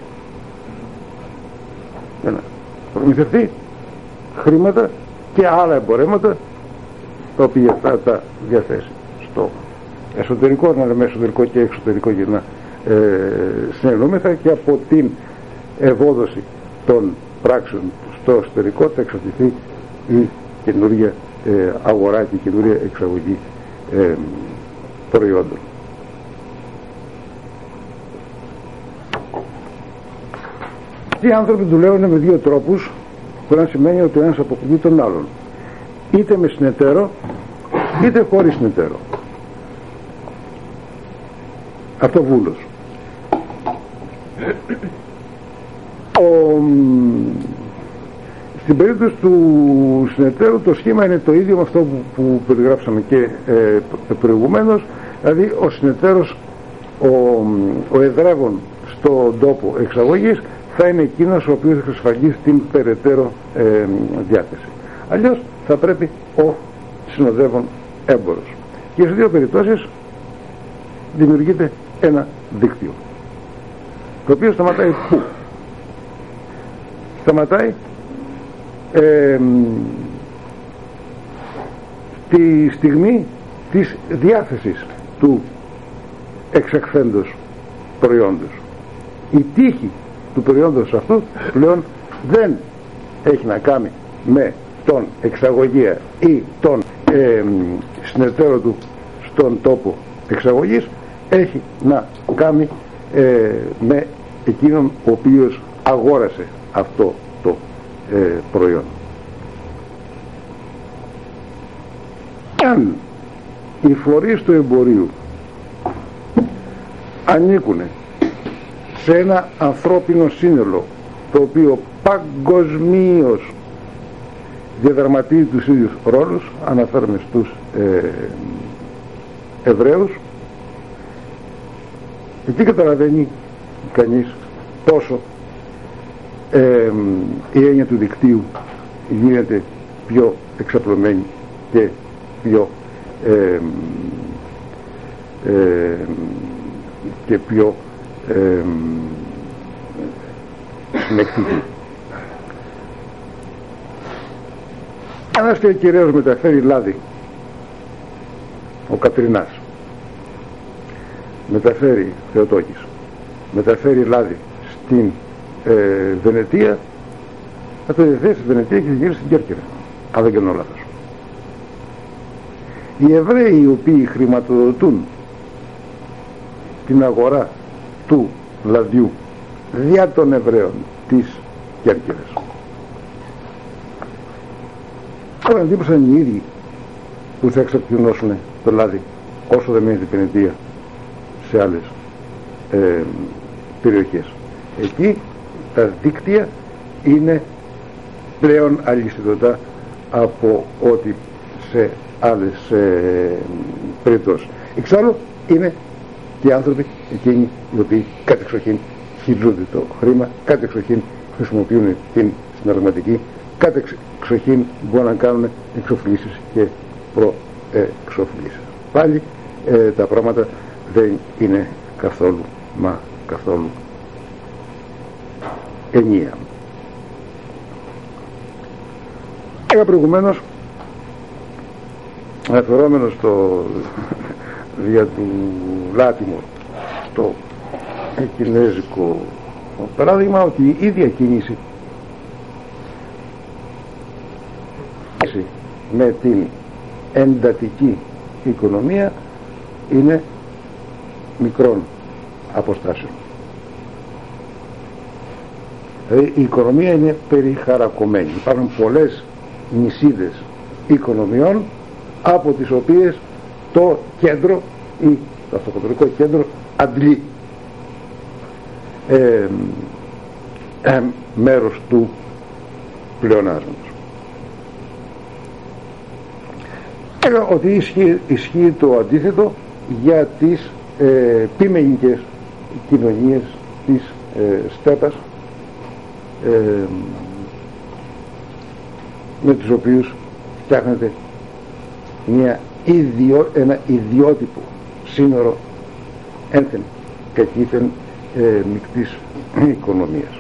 Speaker 1: για να προμηθευτεί χρήματα και άλλα εμπορεύματα τα οποία θα τα διαθέσει στο εσωτερικό, να λέμε εσωτερικό και εξωτερικό, για να ε, συνεννούμεθα, και από την ευόδοση των πράξεων στο εσωτερικό θα εξαρτηθεί η καινούργια ε, αγορά και η καινούργια εξαγωγή ε, προϊόντων. Οι άνθρωποι δουλεύουν με δύο τρόπους, που να σημαίνει ότι ο ένας αποκλεί τον άλλον, είτε με συνεταίρο είτε χωρίς συνεταίρο. Αυτό βούλος. Ο, στην περίπτωση του συνεταίρου το σχήμα είναι το ίδιο με αυτό που, που περιγράψαμε και ε, προηγουμένως, δηλαδή ο συνεταίρος, ο, ο εδρεύων στον τόπο εξαγωγής θα είναι εκείνος ο οποίος εξασφαλίσει την περαιτέρω ε, διάθεση. Αλλιώς θα πρέπει ο συνοδεύων έμπορος. Και σε δύο περιπτώσεις δημιουργείται ένα δίκτυο, το οποίο σταματάει πού? Σταματάει ε, τη στιγμή της διάθεσης του εξεχθέντος προϊόντος. Η τύχη του προϊόντος αυτού πλέον δεν έχει να κάνει με τον εξαγωγέα ή τον ε, συνεταίρο του στον τόπο εξαγωγής, έχει να κάνει ε, με εκείνον ο οποίος αγόρασε αυτό το ε, προϊόν. Αν οι φορείς του εμπορίου ανήκουν σε ένα ανθρώπινο σύνολο το οποίο παγκοσμίως διαδραματίζει τους ίδιους ρόλους, αναφέρομαι στους ε, Εβραίους, εκεί καταλαβαίνει κανείς πόσο ε, η έννοια του δικτύου γίνεται πιο εξαπλωμένη και πιο ε, ε, και πιο ε, συνεκτική. Ένας και κυρίως μεταφέρει λάδι, ο Κατρινάς, μεταφέρει Θεοτόκης, μεταφέρει λάδι στην ε, Βενετία, θα το διαθέσει στη Βενετία και θα γυρίσει στην Κέρκυρα, αν δεν κάνω λάθος. Οι Εβραίοι οι οποίοι χρηματοδοτούν την αγορά του λαδιού δια των Εβραίων της Κέρκυρας, τώρα εντύπωσαν οι ίδιοι που θα εξαπλυνώσουν το λάδι όσο δεν μένει την Βενετία σε άλλες ε, περιοχές. Εκεί τα δίκτυα είναι πλέον αλυσιδωτά από ό,τι σε άλλες ε, περιπτώσεις. Εξάλλου είναι και οι άνθρωποι εκείνοι οι οποίοι κατεξοχήν χειρίζονται το χρήμα, κατεξοχήν χρησιμοποιούν την συναλλαγματική, κατεξοχήν μπορούν να κάνουν εξοφλήσεις και προεξοφλήσεις. Πάλι ε, τα πράγματα δεν είναι καθόλου μα καθόλου ενιαία. Είχα προηγουμένως αναφερόμενος στο δια του Λάτιμο στο κινέζικο παράδειγμα ότι η ίδια κίνηση με την εντατική οικονομία είναι μικρών αποστάσεων. Δηλαδή η οικονομία είναι περιχαρακωμένη. Υπάρχουν πολλές νησίδες οικονομιών από τις οποίες το κέντρο ή το αυτοκεντρικό κέντρο αντλεί ε, ε, μέρος του πλεονάσματος. Έλεγα ότι ισχύει, ισχύει το αντίθετο για τις ε, ποιμενικές κοινωνίες της ε, στέπας ε, με τους οποίους φτιάχνεται μια ιδιο, ένα ιδιότυπο σύνορο ένθεν κακήθεν ε, μικτής οικονομίας.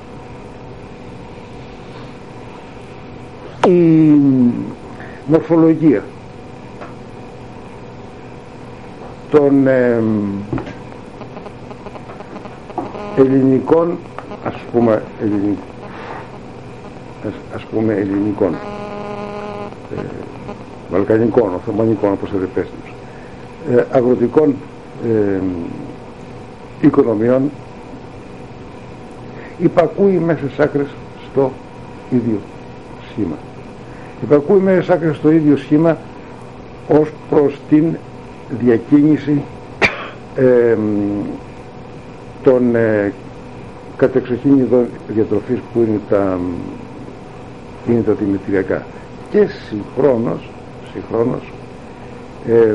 Speaker 1: Η μορφολογία των ε, ελληνικών ας πούμε, ελληνικών, ας, ας πούμε ελληνικών ε, βαλκανικών, οθωμανικών όπως θα πέστος, ε, αγροτικών ε, οικονομιών υπακούει μέσα στις άκρες στο ίδιο σχήμα. Υπακούει μέσα στις άκρες στο ίδιο σχήμα ως προς την διακίνηση ε, των ε, κατεξοχήν ειδών διατροφής που είναι τα, είναι τα δημητριακά και συγχρόνως, συγχρόνως ε,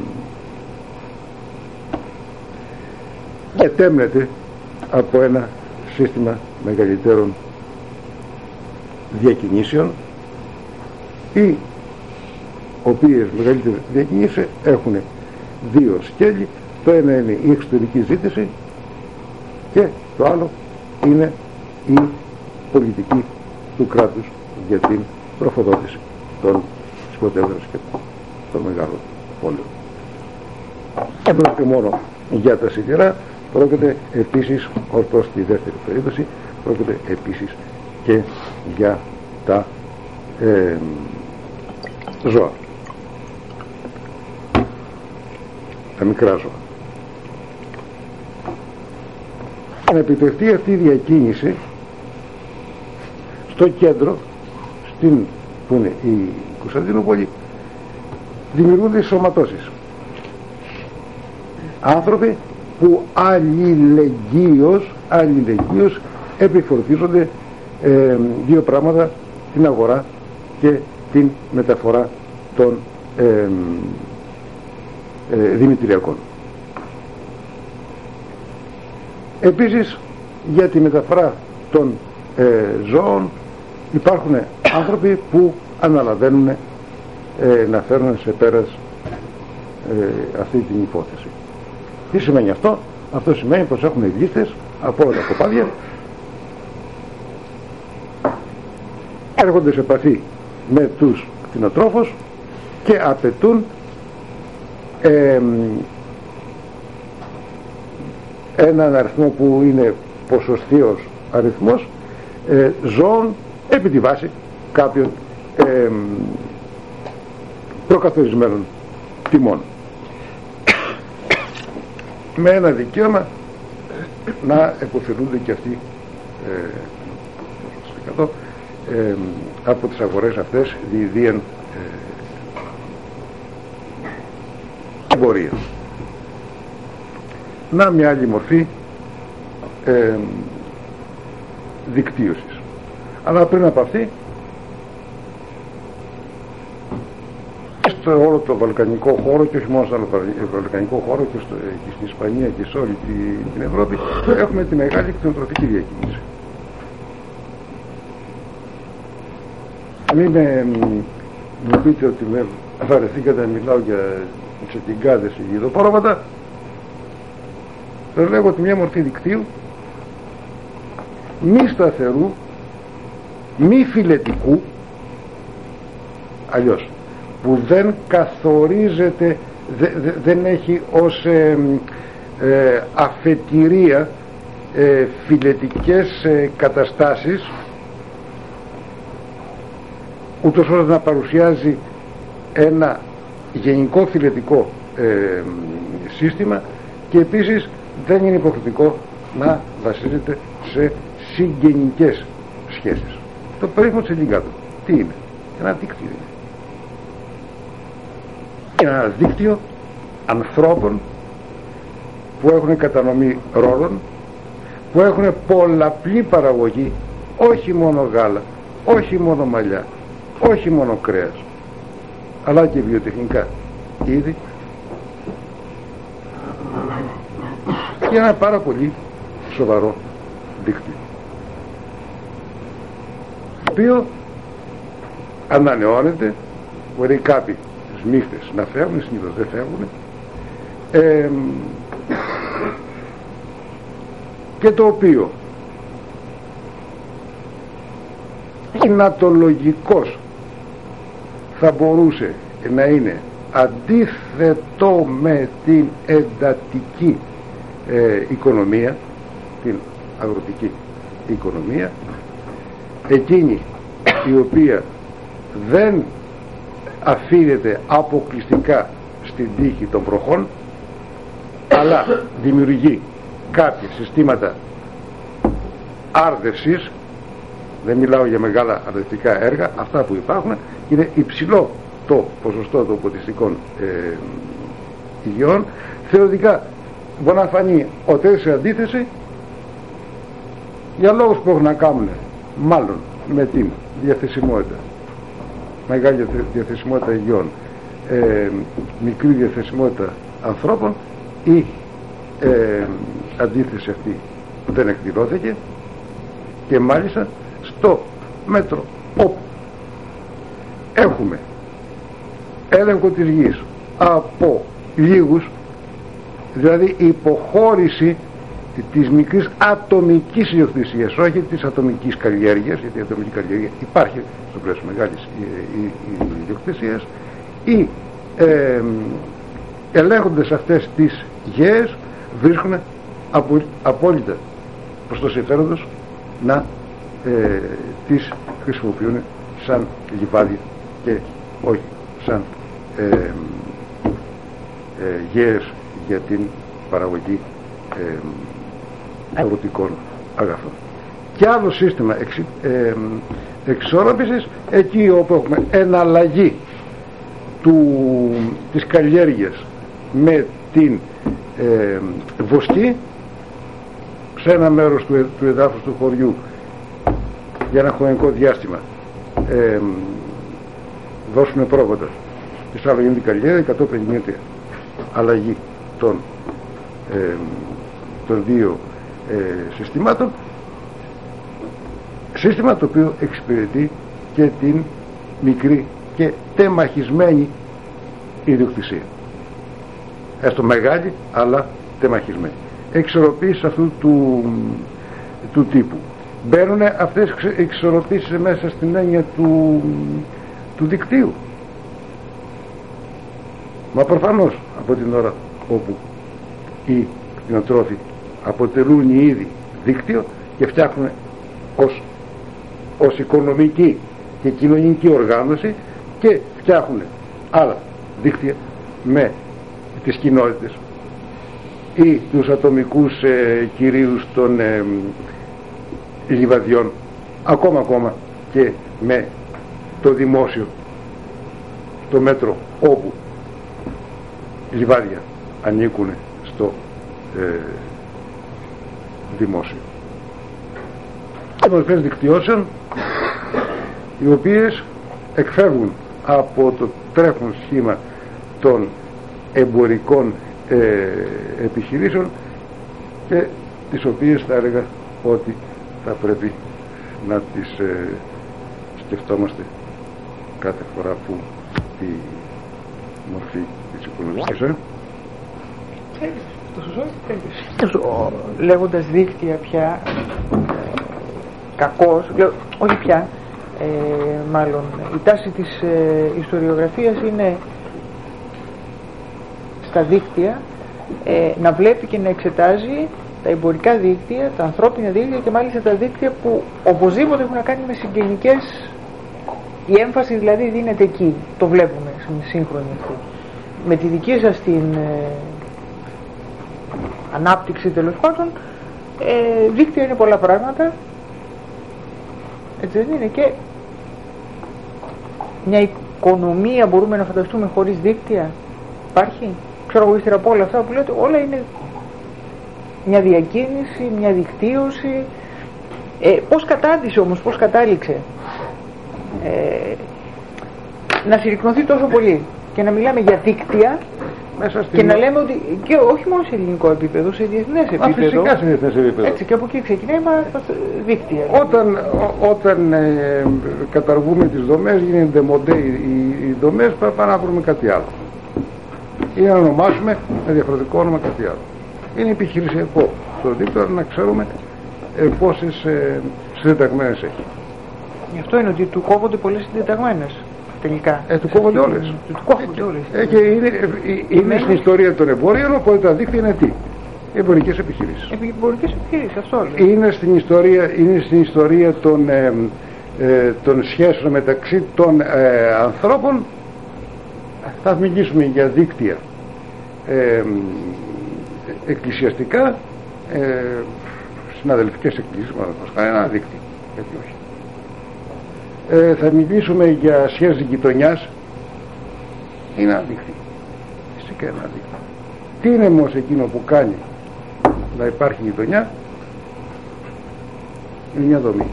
Speaker 1: ετέμνεται από ένα σύστημα μεγαλύτερων διακινήσεων, οι οποίες μεγαλύτερες διακινήσεις έχουν δύο σκέλη. Το ένα είναι η εξωτερική ζήτηση και το άλλο είναι η πολιτική του κράτους για την τροφοδότηση των πρωτεύουσας και των μεγάλων πόλεων. Δεν πρόκειται μόνο για τα σιτηρά, πρόκειται επίσης, ως προς τη δεύτερη περίπτωση, πρόκειται επίσης και για τα ε, ζώα, τα μικρά ζώα. Να επιτευχθεί αυτή η διακίνηση στο κέντρο, στην, που είναι η Κωνσταντινούπολη, δημιουργούνται σωματώσεις. Άνθρωποι που αλληλεγγύως, αλληλεγγύως επιφορτίζονται ε, δύο πράγματα, την αγορά και την μεταφορά των ε, ε, δημητριακών. Επίσης για τη μεταφορά των ε, ζώων, υπάρχουν άνθρωποι που αναλαβαίνουν ε, να φέρουν σε πέρας ε, αυτή την υπόθεση. Τι σημαίνει αυτό? Αυτό σημαίνει πως έχουν λίστες από όλα τα κοπάδια, έρχονται σε επαφή με τους κτηνοτρόφους και απαιτούν ε, έναν αριθμό που είναι ποσοστίος αριθμός ε, ζώων επί τη βάση κάποιων ε, προκαθορισμένων τιμών, με ένα δικαίωμα να επωφελούνται και αυτοί ε, ε, από τις αγορές αυτές διειδίαν ε, εμπορία. Να μια άλλη μορφή ε, δικτύωσης. Αλλά πριν από αυτή, στο όλο το βαλκανικό χώρο, και όχι μόνο στο βαλκανικό χώρο, και, στο, και στην Ισπανία και σε όλη την Ευρώπη, έχουμε τη μεγάλη κτηνοτροφική διακίνηση. Μην με, μου πείτε ότι με βαρεθήκατε να μιλάω για τσετιγκάδες ή γιδοπόρωματα. Θα λέγω ότι μια μορφή δικτύου μη σταθερού, μη φιλετικού, αλλιώς, που δεν καθορίζεται, δε, δε, δεν έχει ως ε, ε, αφετηρία ε, φιλετικές ε, καταστάσεις, ούτως ώστε να παρουσιάζει ένα γενικό φιλετικό ε, σύστημα, και επίσης δεν είναι υποχρεωτικό να βασίζεται σε συγγενικές σχέσεις. Το περίφημο τσελιγκάτο τι είναι? Ένα δίκτυο είναι. Είναι ένα δίκτυο ανθρώπων που έχουν κατανομή ρόλων, που έχουν πολλαπλή παραγωγή, όχι μόνο γάλα, όχι μόνο μαλλιά, όχι μόνο κρέας, αλλά και βιοτεχνικά είδη, και ένα πάρα πολύ σοβαρό δίκτυο, το οποίο ανανεώνεται. Μπορεί κάποιοι τις νύχτες να φεύγουν, συνήθως δεν φεύγουν, ε, και το οποίο κοινατολογικός θα μπορούσε να είναι αντίθετο με την εντατική ε, οικονομία, την αγροτική οικονομία, εκείνη η οποία δεν αφήνεται αποκλειστικά στην τύχη των προχών, αλλά δημιουργεί κάποια συστήματα άρδευσης. Δεν μιλάω για μεγάλα αρδευτικά έργα, αυτά που υπάρχουν είναι υψηλό το ποσοστό των ποτιστικών ε, υγειών. Θεωρητικά μπορεί να φανεί ότι είναι σε αντίθεση για λόγους που έχουν να κάνουν μάλλον με την διαθεσιμότητα, μεγάλη διαθεσιμότητα υγειών, ε, μικρή διαθεσιμότητα ανθρώπων, ή ε, αντίθεση αυτή δεν εκδηλώθηκε, και μάλιστα στο μέτρο όπου έχουμε έλεγχο της γης από λίγους, δηλαδή υποχώρηση της μικρής ατομικής ιδιοκτησίας, όχι της ατομικής καλλιέργειας, γιατί η ατομική καλλιέργεια υπάρχει στο πλαίσιο μεγάλης ιδιοκτησίας, ή ε, ελέγχοντας αυτές τις γέες βρίσκουν απο, απόλυτα προς το συμφέροντος να ε, τις χρησιμοποιούν σαν λιβάδια και όχι σαν ε, ε, γέες για την παραγωγή ε, αγροτικών αγαθών. Και άλλο σύστημα εξ, ε, εξόρροπησης, εκεί όπου έχουμε εναλλαγή του, της καλλιέργειας με την ε, βοσκή σε ένα μέρος του, του εδάφους του χωριού για ένα χρονικό διάστημα, ε, δώσουμε πρόβατα, και σ' άλλο γίνεται καλλιέργεια, κατόπιν γίνεται αλλαγή των, ε, των δύο ε, συστημάτων, σύστημα το οποίο εξυπηρετεί και την μικρή και τεμαχισμένη ιδιοκτησία, έστω μεγάλη αλλά τεμαχισμένη. Εξορροπήσεις αυτού του, του τύπου μπαίνουν αυτές οι εξορροπήσεις μέσα στην έννοια του, του δικτύου. Μα προφανώς από την ώρα όπου οι κτηνοτρόφοι αποτελούν ήδη δίκτυο και φτιάχνουν ως, ως οικονομική και κοινωνική οργάνωση και φτιάχνουν άλλα δίκτυα με τις κοινότητες ή τους ατομικούς ε, κυρίους των ε, λιβαδιών, ακόμα ακόμα και με το δημόσιο, το μέτρο όπου λιβάδια ανήκουν στο ε, δημόσιο. Μορφές δικτυώσεων οι οποίες εκφεύγουν από το τρέχον σχήμα των εμπορικών ε, επιχειρήσεων και τις οποίες θα έλεγα ότι θα πρέπει να τις ε, σκεφτόμαστε κάθε φορά που τη μορφή της οικονομικής ε.
Speaker 2: Λέγοντας δίκτυα πια, κακώς, όχι πια, ε, μάλλον η τάση της ε, ιστοριογραφίας είναι στα δίκτυα ε, να βλέπει και να εξετάζει τα εμπορικά δίκτυα, τα ανθρώπινα δίκτυα και μάλιστα τα δίκτυα που οπωσδήποτε έχουν να κάνει με συγγενικές, η έμφαση δηλαδή δίνεται εκεί, το βλέπουμε στην σύγχρονη αυτή. Με τη δική σας την ε, ανάπτυξη τέλος πάντων, ε, δίκτυα είναι πολλά πράγματα, έτσι δεν είναι, και μια οικονομία μπορούμε να φανταστούμε χωρίς δίκτυα, υπάρχει? Ξέρω εγώ, ύστερα από όλα αυτά που λέτε, όλα είναι μια διακίνηση, μια δικτύωση. Ε, πώς κατάντησε όμως, πώς κατάληξε ε, να συρρυκνωθεί τόσο πολύ και να μιλάμε για δίκτυα
Speaker 1: μέσα στην...
Speaker 2: και να λέμε ότι και όχι μόνο σε ελληνικό επίπεδο, σε διεθνές επίπεδο.
Speaker 1: Μα φυσικά σε διεθνές επίπεδο.
Speaker 2: Έτσι, και από εκεί ξεκινάει μα δίκτυα.
Speaker 1: Όταν, ό, όταν ε, καταργούμε τις δομές, γίνονται μοντέ οι, οι δομές, πρέπει να βρούμε κάτι άλλο. Ή να ονομάσουμε με διαφορετικό όνομα κάτι άλλο. Είναι επιχειρησιακό το δίκτυο, να ξέρουμε ε, πόσες ε, συντεταγμένες έχει.
Speaker 2: Γι' αυτό είναι ότι του κόβονται πολλές συντεταγμένες. Τελικά.
Speaker 1: Ε, του κόβονται όλες.
Speaker 2: Του κόβονται όλες.
Speaker 1: Ε, και είναι, ε, είναι στην ιστορία των εμπόριων, οπότε τα δίκτυα είναι τι? Εμπορικές επιχειρήσεις.
Speaker 2: Εμπορικές επιχειρήσεις, αυτό λέει.
Speaker 1: Είναι στην ιστορία, είναι στην ιστορία των, ε, ε, των σχέσεων μεταξύ των ε, ανθρώπων. Θα μιλήσουμε για δίκτυα ε, εκκλησιαστικά, ε, συναδελφικές εκκλησίες, μα ένα δίκτυο. Γιατί όχι. Ε, θα μιλήσουμε για σχέσεις γειτονιάς. Είναι ένα δίκτυο. Φυσικά ένα δίκτυο. Τι είναι όμως εκείνο που κάνει να υπάρχει γειτονιά? Είναι μια δομή.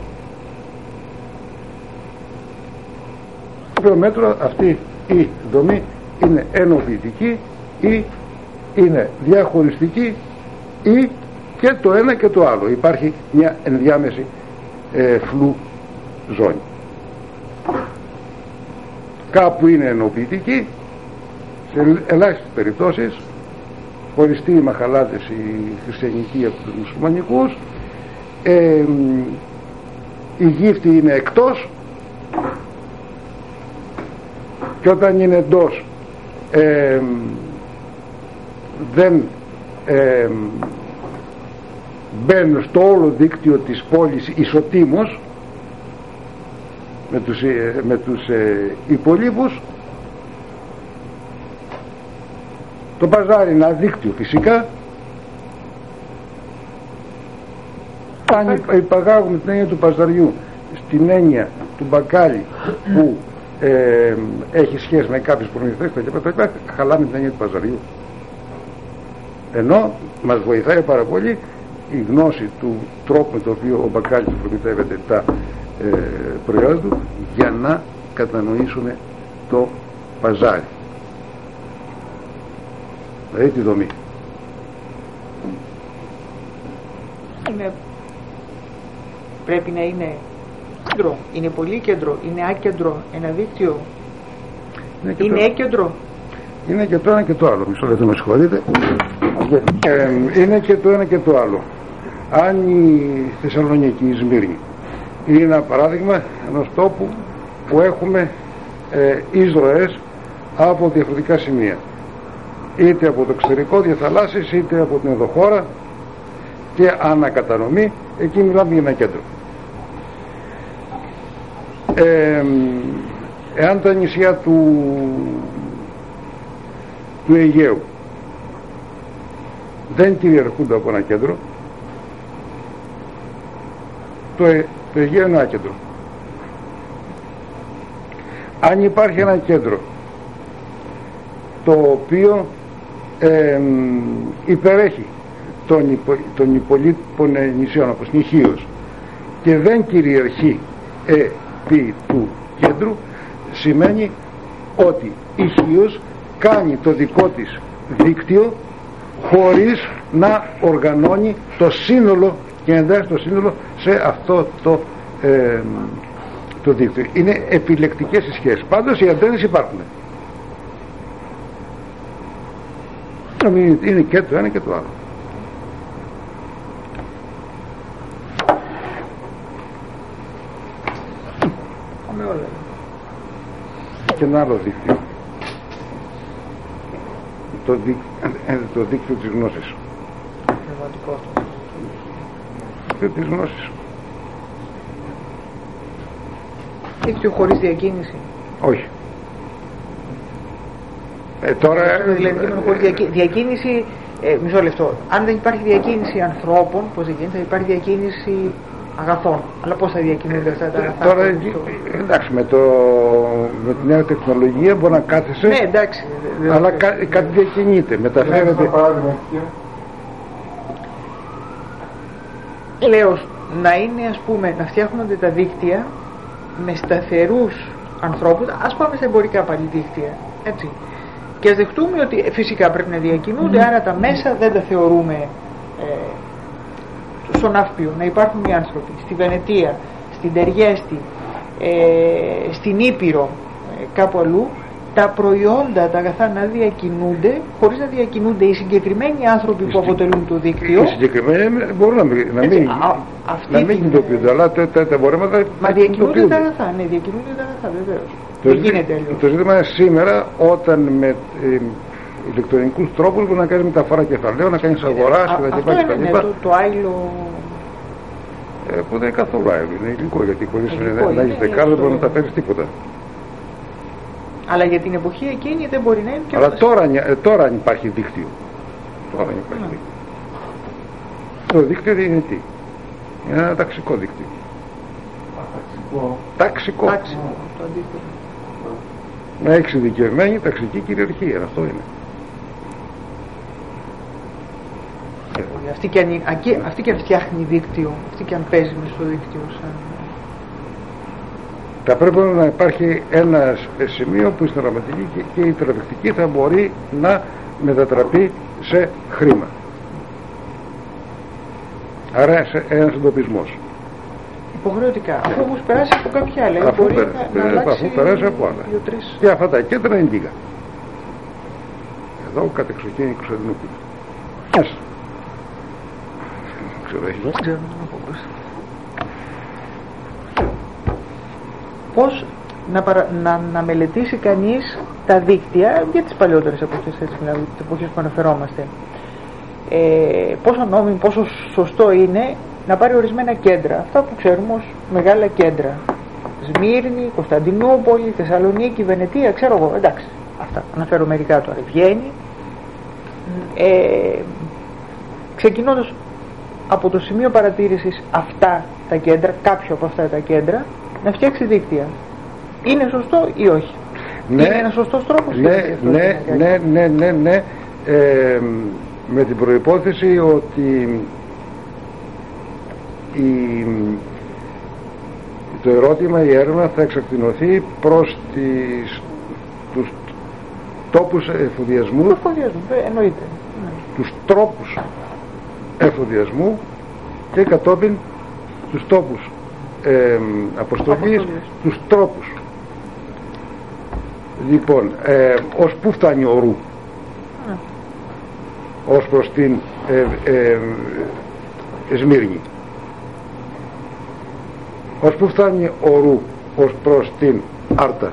Speaker 1: Στο μέτρο αυτή η δομή είναι ενοποιητική ή είναι διαχωριστική ή και το ένα και το άλλο. Υπάρχει μια ενδιάμεση ε, φλού ζώνη. Κάπου είναι ενοποιητική, σε ελάχιστες περιπτώσεις, χωριστεί οι μαχαλάτες οι χριστιανικοί από τους μουσουλμανικούς, ε, η γύφτη είναι εκτός, και όταν είναι εντός ε, δεν ε, μπαίνουν στο όλο δίκτυο της πόλης ισοτήμως με τους, με τους ε, υπολείπους. Το παζάρι είναι ένα δίκτυο φυσικά. Αν υπαγάγουμε την έννοια του παζαριού στην έννοια του μπακάλι που ε, έχει σχέση με κάποιους προμηθευτές και χαλάμε την έννοια του παζαριού. Ενώ μας βοηθάει πάρα πολύ η γνώση του τρόπου με τον οποίο ο μπακάλης προμηθεύεται τα ε, προϊόντα του, για να κατανοήσουμε το παζάρι, δηλαδή τη δομή.
Speaker 2: Είναι, πρέπει να είναι Κέντρο. Είναι πολύ κέντρο, είναι άκεντρο, ένα δίκτυο.
Speaker 1: Είναι, και
Speaker 2: είναι
Speaker 1: το...
Speaker 2: έκεντρο.
Speaker 1: Είναι και το ένα και το άλλο. Μισό λεπτό, με συγχωρείτε. Ε, είναι και το ένα και το άλλο. Αν η Θεσσαλονίκη, η Σμύρνη, είναι ένα παράδειγμα ενός τόπου που έχουμε ε, εισρωές από διαφορετικά σημεία, είτε από το εξωτερικό διαθαλάσσης είτε από την ενδοχώρα, και ανακατανομή. Εκεί μιλάμε για ένα κέντρο. ε, εάν τα νησιά του του Αιγαίου δεν κυριαρχούνται από ένα κέντρο, το, ε, το Αιγαίο είναι άκεντρο. Αν υπάρχει ένα κέντρο το οποίο ε, υπερέχει των, υπο, των υπολείπων νησιών, όπως είναι η Χίος, και δεν κυριαρχεί επί του κέντρου, σημαίνει ότι η Χίος κάνει το δικό της δίκτυο χωρίς να οργανώνει το σύνολο και να εντάσσει το σύνολο σε αυτό το, ε, το δίκτυο. Είναι επιλεκτικές οι σχέσεις. Πάντως οι αντένες υπάρχουν. Είναι και το ένα και το άλλο. Και ένα άλλο δίκτυο, το, δί, το δίκτυο της γνώσης, δίκτυο της γνώσης.
Speaker 2: Δίκτυο χωρίς διακίνηση?
Speaker 1: Όχι. Ε, τώρα,
Speaker 2: δηλαδή ε, χωρίς διακίνηση, διακίνηση ε, μισό λεπτό. Αν δεν υπάρχει διακίνηση ανθρώπων, πώς δεν γίνεται, θα υπάρχει διακίνηση αγαθών. Αλλά πώς θα διακινούνται αυτά τα αγαθά?
Speaker 1: Τώρα, εντάξει, με, το, με τη νέα τεχνολογία μπορεί να κάθεσαι,
Speaker 2: ναι, εντάξει, δε,
Speaker 1: αλλά
Speaker 2: δε,
Speaker 1: κα,
Speaker 2: δε,
Speaker 1: κάτι διακινείται, μεταφέρεται.
Speaker 2: Λέω να είναι, ας πούμε, να φτιάχνονται τα δίκτυα με σταθερούς ανθρώπους. Ας πάμε στα εμπορικά πάλι δίκτυα, έτσι. Και ας δεχτούμε ότι φυσικά πρέπει να διακινούνται, mm. άρα τα μέσα δεν τα θεωρούμε ε, στο ναύπιο. Να υπάρχουν οι άνθρωποι στη Βενετία, στην Τεριέστη, ε, στην Ήπειρο, ε, κάπου αλλού, τα προϊόντα, τα αγαθά να διακινούνται χωρίς να διακινούνται οι συγκεκριμένοι άνθρωποι που αποτελούν το δίκτυο.
Speaker 1: Οι συγκεκριμένοι μπορούν να μην, να μην, να μην κινητοποιούνται, αλλά τα, τα, τα εμπορεύματα.
Speaker 2: Μα διακινούνται τα αγαθά, ναι, διακινούνται τα αγαθά, βεβαίως.
Speaker 1: Το, το ζήτημα είναι σήμερα, όταν με ε, ηλεκτρονικούς τρόπους μπορεί να κάνεις μεταφορά κεφαλαίου, να κάνεις αγοράς και τα λοιπά.
Speaker 2: Αυτό είναι, ναι, το, το άειλο.
Speaker 1: Ε, που δεν είναι καθόλου άειλο, είναι υλικό, γιατί χωρίς να έχεις δεκάδο δεν μπορεί να τα φέρεις τίποτα.
Speaker 2: Αλλά για την εποχή εκείνη δεν μπορεί να είναι και.
Speaker 1: Αλλά τώρα, ε, τώρα υπάρχει δίκτυο. Τώρα υπάρχει mm. δίκτυο. Το δίκτυο είναι τι? Είναι ένα ταξικό δίκτυο. Ταξικό. Ταξικό.
Speaker 2: Τάξικο, το αντίθετο.
Speaker 1: Να έχει ειδικευμένη ταξική κυριαρχία, αυτό είναι.
Speaker 2: Αυτή και, αν, αυτή και αν φτιάχνει δίκτυο, αυτή και αν παίζει μες στο δίκτυο σαν...
Speaker 1: Θα πρέπει να υπάρχει ένα σημείο που η στρατιωτική και η τραπεζική θα μπορεί να μετατραπεί σε χρήμα. Άρα σε ένας εντοπισμός.
Speaker 2: Υποχρεωτικά, αφού έχουν περάσει από κάποια άλλα.
Speaker 1: Αφού,
Speaker 2: μπορεί
Speaker 1: πε,
Speaker 2: να, να
Speaker 1: αφού περάσει από άλλα.
Speaker 2: δύο-τρεις...
Speaker 1: Και αυτά τα κέντρα είναι λίγα. Εδώ κατεξοχήν Κωνσταντινούπολη. Ας. Ξέρω, έχεις.
Speaker 2: Ξέρω, να πώς να, παρα... να, να μελετήσει κανείς τα δίκτυα για τις παλιότερες εποχές, έτσι, δηλαδή τις εποχές που αναφερόμαστε. Ε, πόσο νόμιμο, πόσο σωστό είναι να πάρει ορισμένα κέντρα, αυτά που ξέρουμε ως μεγάλα κέντρα. Σμύρνη, Κωνσταντινούπολη, Θεσσαλονίκη, Βενετία, ξέρω εγώ, εντάξει, αυτά αναφέρω μερικά τώρα. Βιέννη, ε, ξεκινώντας από το σημείο παρατήρησης αυτά τα κέντρα, κάποιο από αυτά τα κέντρα, να φτιάξει δίκτυα. Είναι σωστό ή όχι?
Speaker 1: Ναι,
Speaker 2: είναι ένας σωστός τρόπος?
Speaker 1: Ναι, ναι, ναι, ναι, ναι, ναι, ε, με την προϋπόθεση ότι η, το ερώτημα, η έρευνα θα εξακτηνωθεί προς τις, τους τόπους εφοδιασμού,
Speaker 2: το εφοδιασμού, εννοείται, ναι.
Speaker 1: τους τρόπους εφοδιασμού και κατόπιν τους τόπους ε, αποστολής, τους τρόπους. Λοιπόν, ε, ως πού φτάνει ο Ρου? Mm. Ως προς την ε, ε, ε, Σμύρνη. Ως πού φτάνει ο Ρου ως προς την Άρτα?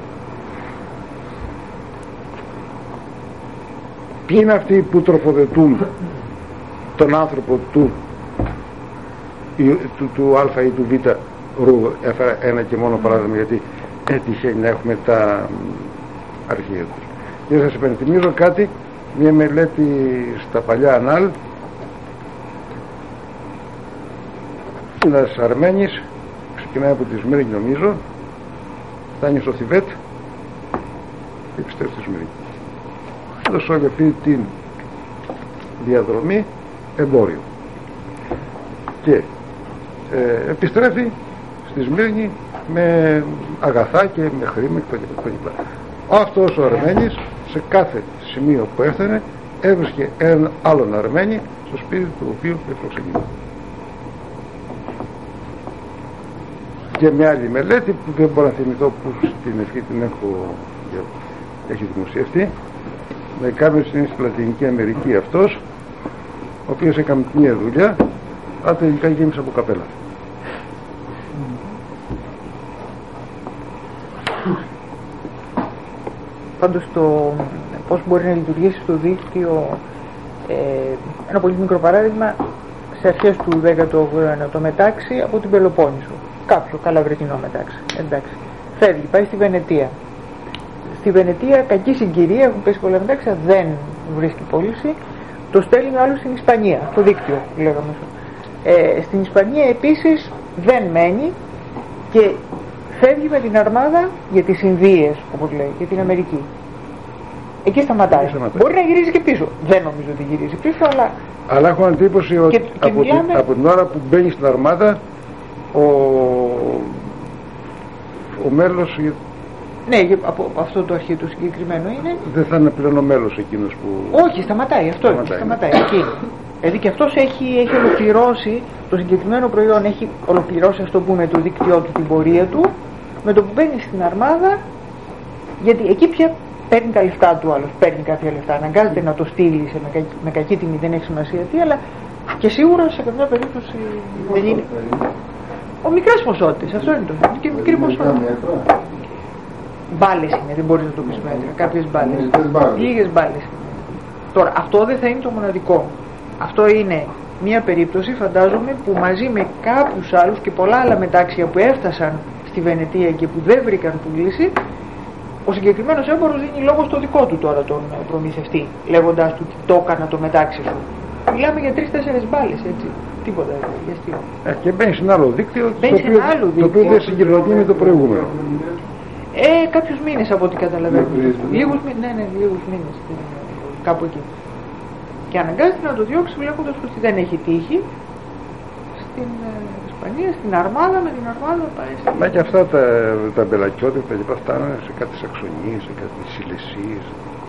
Speaker 1: Ποιοι είναι αυτοί που τροφοδετούν τον άνθρωπο του, του, του Α ή του Β Ρου? Έφερα ένα και μόνο παράδειγμα γιατί έτυχε να έχουμε τα αρχεία τους. Και σας υπενθυμίζω κάτι, μια μελέτη στα παλιά Ανάλ, ένας Αρμένης, ξεκινάει από τη Σμύρνη νομίζω, φτάνει στο Θιβέτ και επιστρέφει στη Σμύρνη. Έδωσε όλη αυτή την διαδρομή εμπόριο και ε, επιστρέφει στη Σμύρνη με αγαθά και με χρήμα κτλ. Αυτός ο Αρμένης σε κάθε σημείο που έφτανε έβρισκε έναν άλλον Αρμένη στο σπίτι του οποίου φιλοξενεί. Και με άλλη μελέτη που δεν μπορώ να θυμηθώ που στην ευχή την έχω, έχει δημοσιευτεί, με κάποιος είναι στη Λατινική Αμερική αυτός, ο οποίος έκανε μια δουλειά, αλλά τελικά γέμισε από καπέλα.
Speaker 2: Πάντως το πώς μπορεί να λειτουργήσει το δίκτυο, ε, ένα πολύ μικρό παράδειγμα, σε αρχές του δέκατου όγδοου αιώνα το μετάξι από την Πελοπόννησο, κάποιο καλαβρετινό μετάξι, εντάξει, φεύγει, πάει στη Βενετία. Στη Βενετία κακή συγκυρία, έχουν πέσει πολλά μετάξια, δεν βρίσκει πώληση, το στέλνει άλλο στην Ισπανία, το δίκτυο λέγαμε. Ε, στην Ισπανία επίσης δεν μένει και φεύγει με την αρμάδα για τις Ινδίες, όπως λέει, για την Αμερική. Εκεί σταματάει. σταματάει. Μπορεί να γυρίζει και πίσω. Δεν νομίζω ότι γυρίζει πίσω, αλλά.
Speaker 1: Αλλά έχω εντύπωση ότι
Speaker 2: και, και
Speaker 1: από,
Speaker 2: μιλάμε...
Speaker 1: την, από την ώρα που μπαίνει στην αρμάδα, ο, ο μέλος.
Speaker 2: Ναι, από, από αυτό το αρχείο το συγκεκριμένο είναι.
Speaker 1: Δεν θα είναι πλέον ο μέλος εκείνος που.
Speaker 2: Όχι, σταματάει. Αυτό σταματάει, σταματάει εκεί. Δηλαδή και αυτός έχει, έχει ολοκληρώσει το συγκεκριμένο προϊόν, έχει ολοκληρώσει, ας το πούμε, το δίκτυό του, την πορεία του, με το που μπαίνει στην αρμάδα, γιατί εκεί πια παίρνει τα λεφτά του άλλος, παίρνει κάποια λεφτά, αναγκάζεται να το στείλει σε με, κακή, με κακή τιμή, δεν έχει σημασία τι, αλλά και σίγουρα σε καμιά περίπτωση δεν είναι. Ο μικρές ποσότητες, αυτό είναι το θέμα, και μικρή ποσότητα. Μπάλες είναι, δεν μπορείς να το πεις μέτρα, κάποιες μπάλες, λίγες μπάλες. Τώρα, αυτό δεν θα είναι το μοναδικό. Αυτό είναι μια περίπτωση, φαντάζομαι, που μαζί με κάποιους άλλους και πολλά άλλα μετάξια που έφτασαν στη Βενετία και που δεν βρήκαν πουλήση, ο συγκεκριμένος έμπορος δίνει λόγο στο δικό του τώρα τον προμηθευτή, λέγοντας του τι το έκανα το μετάξι σου. Μιλάμε για τρεις-τέσσερις μπάλες, έτσι. Τίποτα, για αστείο.
Speaker 1: Ε, και μπαίνει σε ένα άλλο δίκτυο, το
Speaker 2: οποίο, άλλο δίκτυο,
Speaker 1: το οποίο δεν συγκεντρωτεί με το προηγούμενο.
Speaker 2: Ε, κάποιους μήνες από ό,τι καταλαβαίνω. Λίγους μήνες, ναι, ναι, λίγους μήνες, κάπου εκεί. Και αναγκάζεται να το διώξει βλέποντας ότι δεν έχει τύχη στην ε, Ισπανία, στην αρμάδα, με την αρμάδα πάει στην...
Speaker 1: Μα και αυτά τα, τα μπελακιώτια τα λοιπά φτάνουν σε κάτι σαξονίες, σε κάτι σιλεσίες.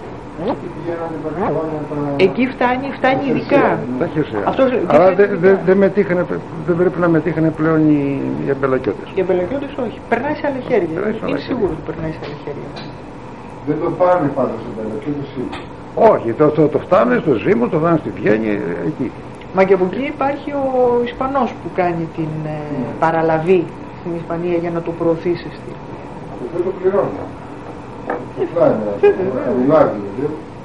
Speaker 2: Εκεί φτάνει, φτάνει ειδικά.
Speaker 1: Τα χερσαία. Αλλά δεν δε, δε μετήχανε, δεν πρέπει να μετήχανε πλέον οι, οι αμπελακιώτες.
Speaker 2: Οι αμπελακιώτες όχι. Περνάει σε άλλα χέρια. Είναι σίγουρο ότι περνάει σε άλλα χέρια.
Speaker 3: Δεν το πάνε πάντα σε αμπελακιώτες σίγουρα.
Speaker 1: Όχι, το, το, το φτάνουν στο Ζήμο, το φτάνουν στη Βιέννη, εκεί.
Speaker 2: Μα και από εκεί υπάρχει ο Ισπανός που κάνει την ε, παραλαβή στην Ισπανία για να το προωθήσει.
Speaker 3: Δεν το πληρώνω. Το φτάνει,